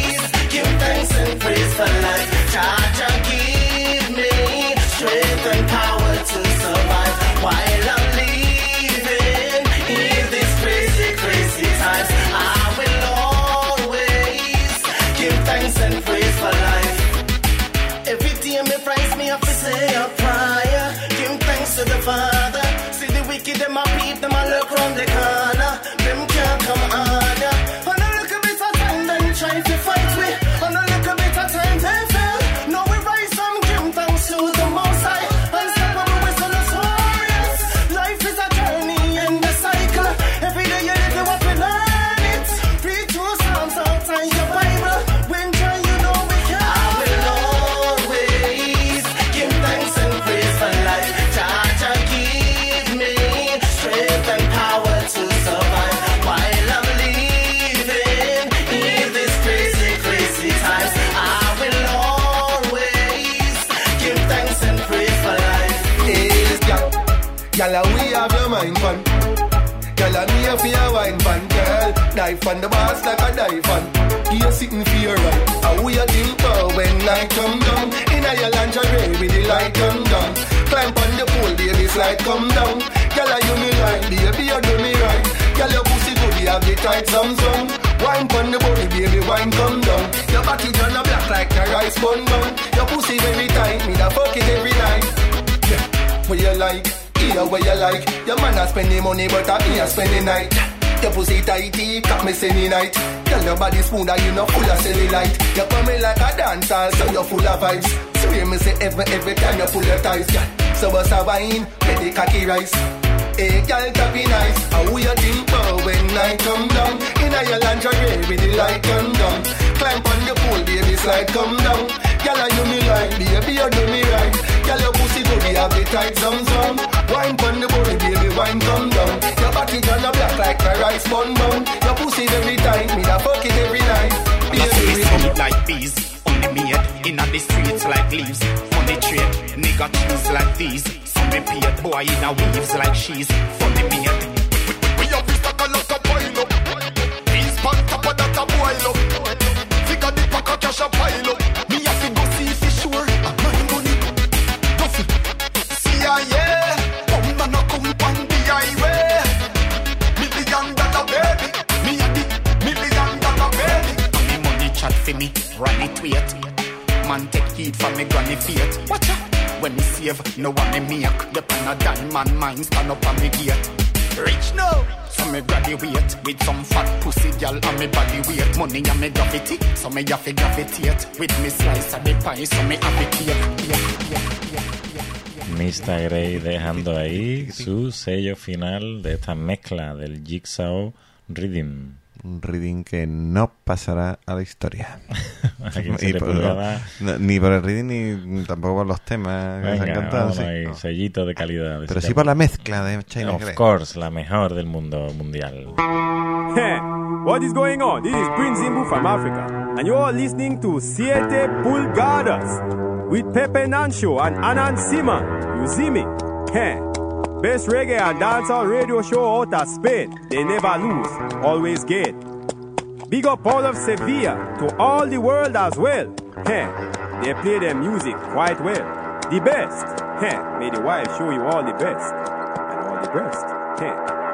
O: Girl, we have your mind fun. Girl, I'm here for your wine fan, girl. Dive on the boss like a dive on. You're sitting for your right. How we a think about when night come down? In a your lingerie with the light come down. Climb on the pole, baby, slide come down. Girl, you me right, baby, you do me right. Girl, your pussy good, you have the tight Samsung. Wine on the body, baby, wine come down. Your body turn a black like a rice bun bun. Your pussy very tight, me da fuck it every night. Yeah, what you like? Here where you like. Your man a spending money, but me a spending night. Your pussy tighty, cut me any night. Tell your body smooth and you know full of cellulite. You coming like a dancer, so you're full of vibes. Swear me say every time you pull your ties, yeah. So what's a wine, with the cocky rice. Hey, girl, be nice. How we a think about when night come down? In a your lingerie with the light come down. Climb on the pool, baby, slide come down. Girl, you me like, baby, you do me right. Girl, your pussy good, you have the tight zone. Wine on the body, baby, wine come down. Your body turn a black like a rice bun bun. Your pussy very tight, me da fuck it every night.
R: Baby, sweet like bees, only made inna the streets like leaves. Funny trade, nigga choose like these. Some me paid boy inna weaves like she's funny made.
F: We have this like a lot of pile up. These pan top of that a boil up. Figure the pack of cash a pile up. Me have to go see if it's sure. My money, Duffy. See ya, yeah. Come man a come on the highway. $1 million baby. Me a the $1 million baby.
R: Me money chat for me, run it wait. Man take heat from me granny feet. Watch out. When me save, no one me make. The pan a diamond mine stand up on me gate. Rich now, so me graduate with some fat pussy girl on me body weight. Money and me gravity, so me have to gravitate. With me slice of the pie, so me have to
B: Mr. Grey dejando ahí su sello final de esta mezcla del Jigsaw Rhythm.
C: Un reading que no pasará a la historia.
B: Aquí en 7 pulgadas.
C: Ni por el reading ni tampoco por los temas que se han cantado. Sí.
B: No. Sellito de calidad.
C: Pero sí por la mezcla de China
B: Of course, la mejor del mundo mundial.
S: Hey, what is going on? This is Prince Zimbu from Africa, and you are listening to 7 Pulgadas with Pepe Nancho and Anan Siman. You see me? Hey. Best reggae and dancehall radio show out of Spain. They never lose, always get. Big up all of Sevilla, to all the world as well. Hey, they play their music quite well. The best. Hey, may the wife show you all the best. And all the best. Hey.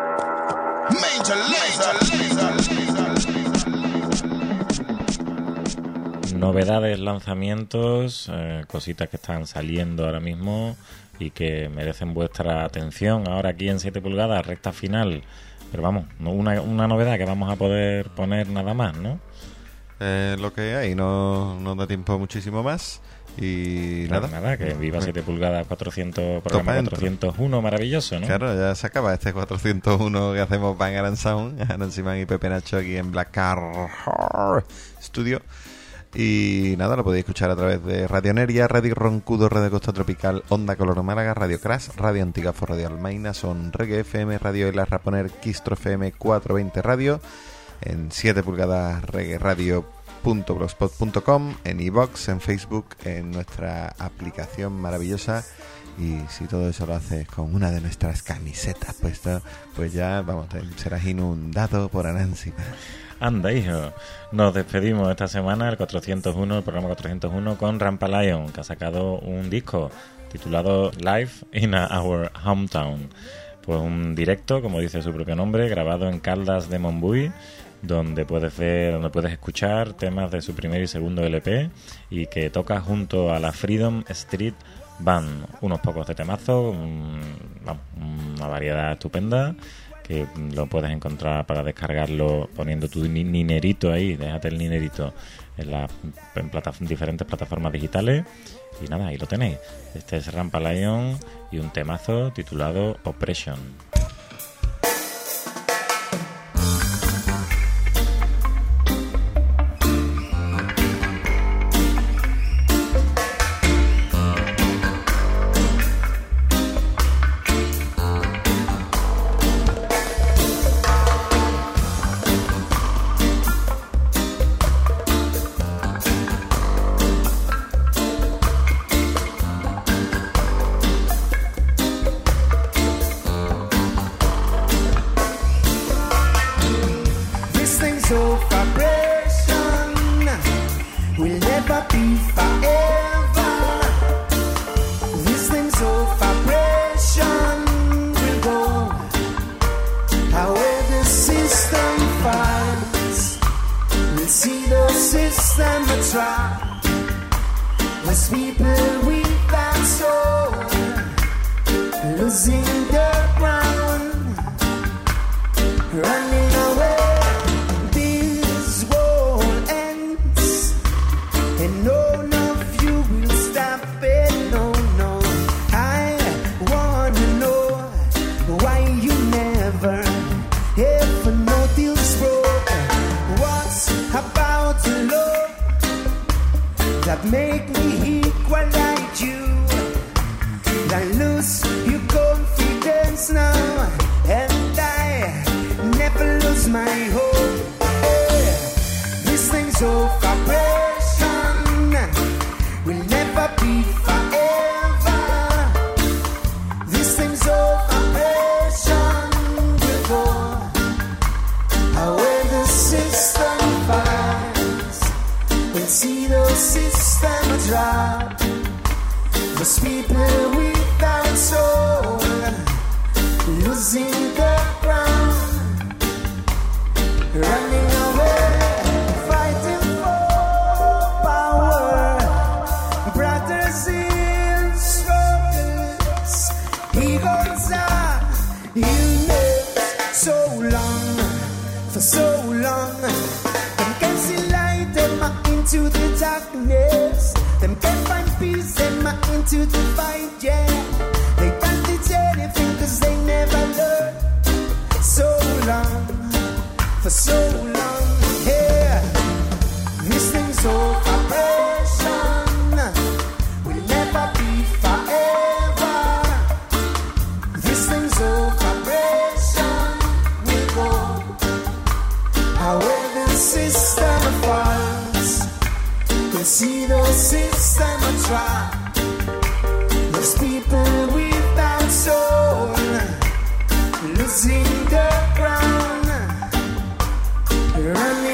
B: Novedades, lanzamientos, cositas que están saliendo ahora mismo y que merecen vuestra atención ahora aquí en 7 pulgadas, recta final. Pero vamos, una novedad que vamos a poder poner nada más, ¿no?
C: Lo que hay, no da tiempo muchísimo más. Y
B: claro, nada, que viva 7 pulgadas 400, programa 401, maravilloso, ¿no?
C: Claro, ya se acaba este 401 que hacemos Bang and Sound, Anan Siman y Pepe Nacho aquí en Black Car Studio. Y nada, lo podéis escuchar a través de Radio Neria, Radio Roncudo, Radio Costa Tropical, Onda Color Málaga, Radio Crash, Radio Antigafo, Radio Almaina, Son Reggae FM, Radio El Raponer, Quistro FM, 420 Radio, en 7 pulgadas Reggae Radio.blogspot.com, en iVoox, en Facebook, en nuestra aplicación maravillosa. Y si todo eso lo haces con una de nuestras camisetas puestas, pues ya, vamos, serás inundado por Anan Siman.
B: Anda, hijo. Nos despedimos esta semana, el 401, el programa 401, con Rampa Lion, que ha sacado un disco titulado Live in Our Hometown. Pues un directo, como dice su propio nombre, grabado en Caldas de Montbui, donde puedes escuchar temas de su primer y segundo LP y que toca junto a la Freedom Street Band. Unos pocos de temazos, una variedad estupenda, que lo puedes encontrar para descargarlo poniendo tu ninerito ahí, déjate el ninerito en diferentes plataformas digitales. Y nada, ahí lo tenéis. Este es Rampa Lion y un temazo titulado Oppression.
K: of vibration will never be forever. These things of vibration will go. However the system falls, we'll see the system try. As people without soul, losing the ground, running away. This world ends, and none of you will stop it. No, no. I wanna know why you never ever noticed, bro. What's about the love that make me equal like you? I lose your confidence now, and I never lose my hope. Yeah. These things of vibration will never be forever. These things of vibration will go. However the system falls, we'll see the system drop. Those people without soul, losing the ground, running away, fighting for power. Brothers in struggles, egos are illness. So long, for so long, them can see light, them are into the darkness. Them can't find peace, them are into the fight, yeah. They can't teach anything cause they never learn. So long, for so long, yeah. These things of vibration will never be forever. These things of vibration will go. However the system falls, we'll see the system try. Those people without soul, losing the ground, running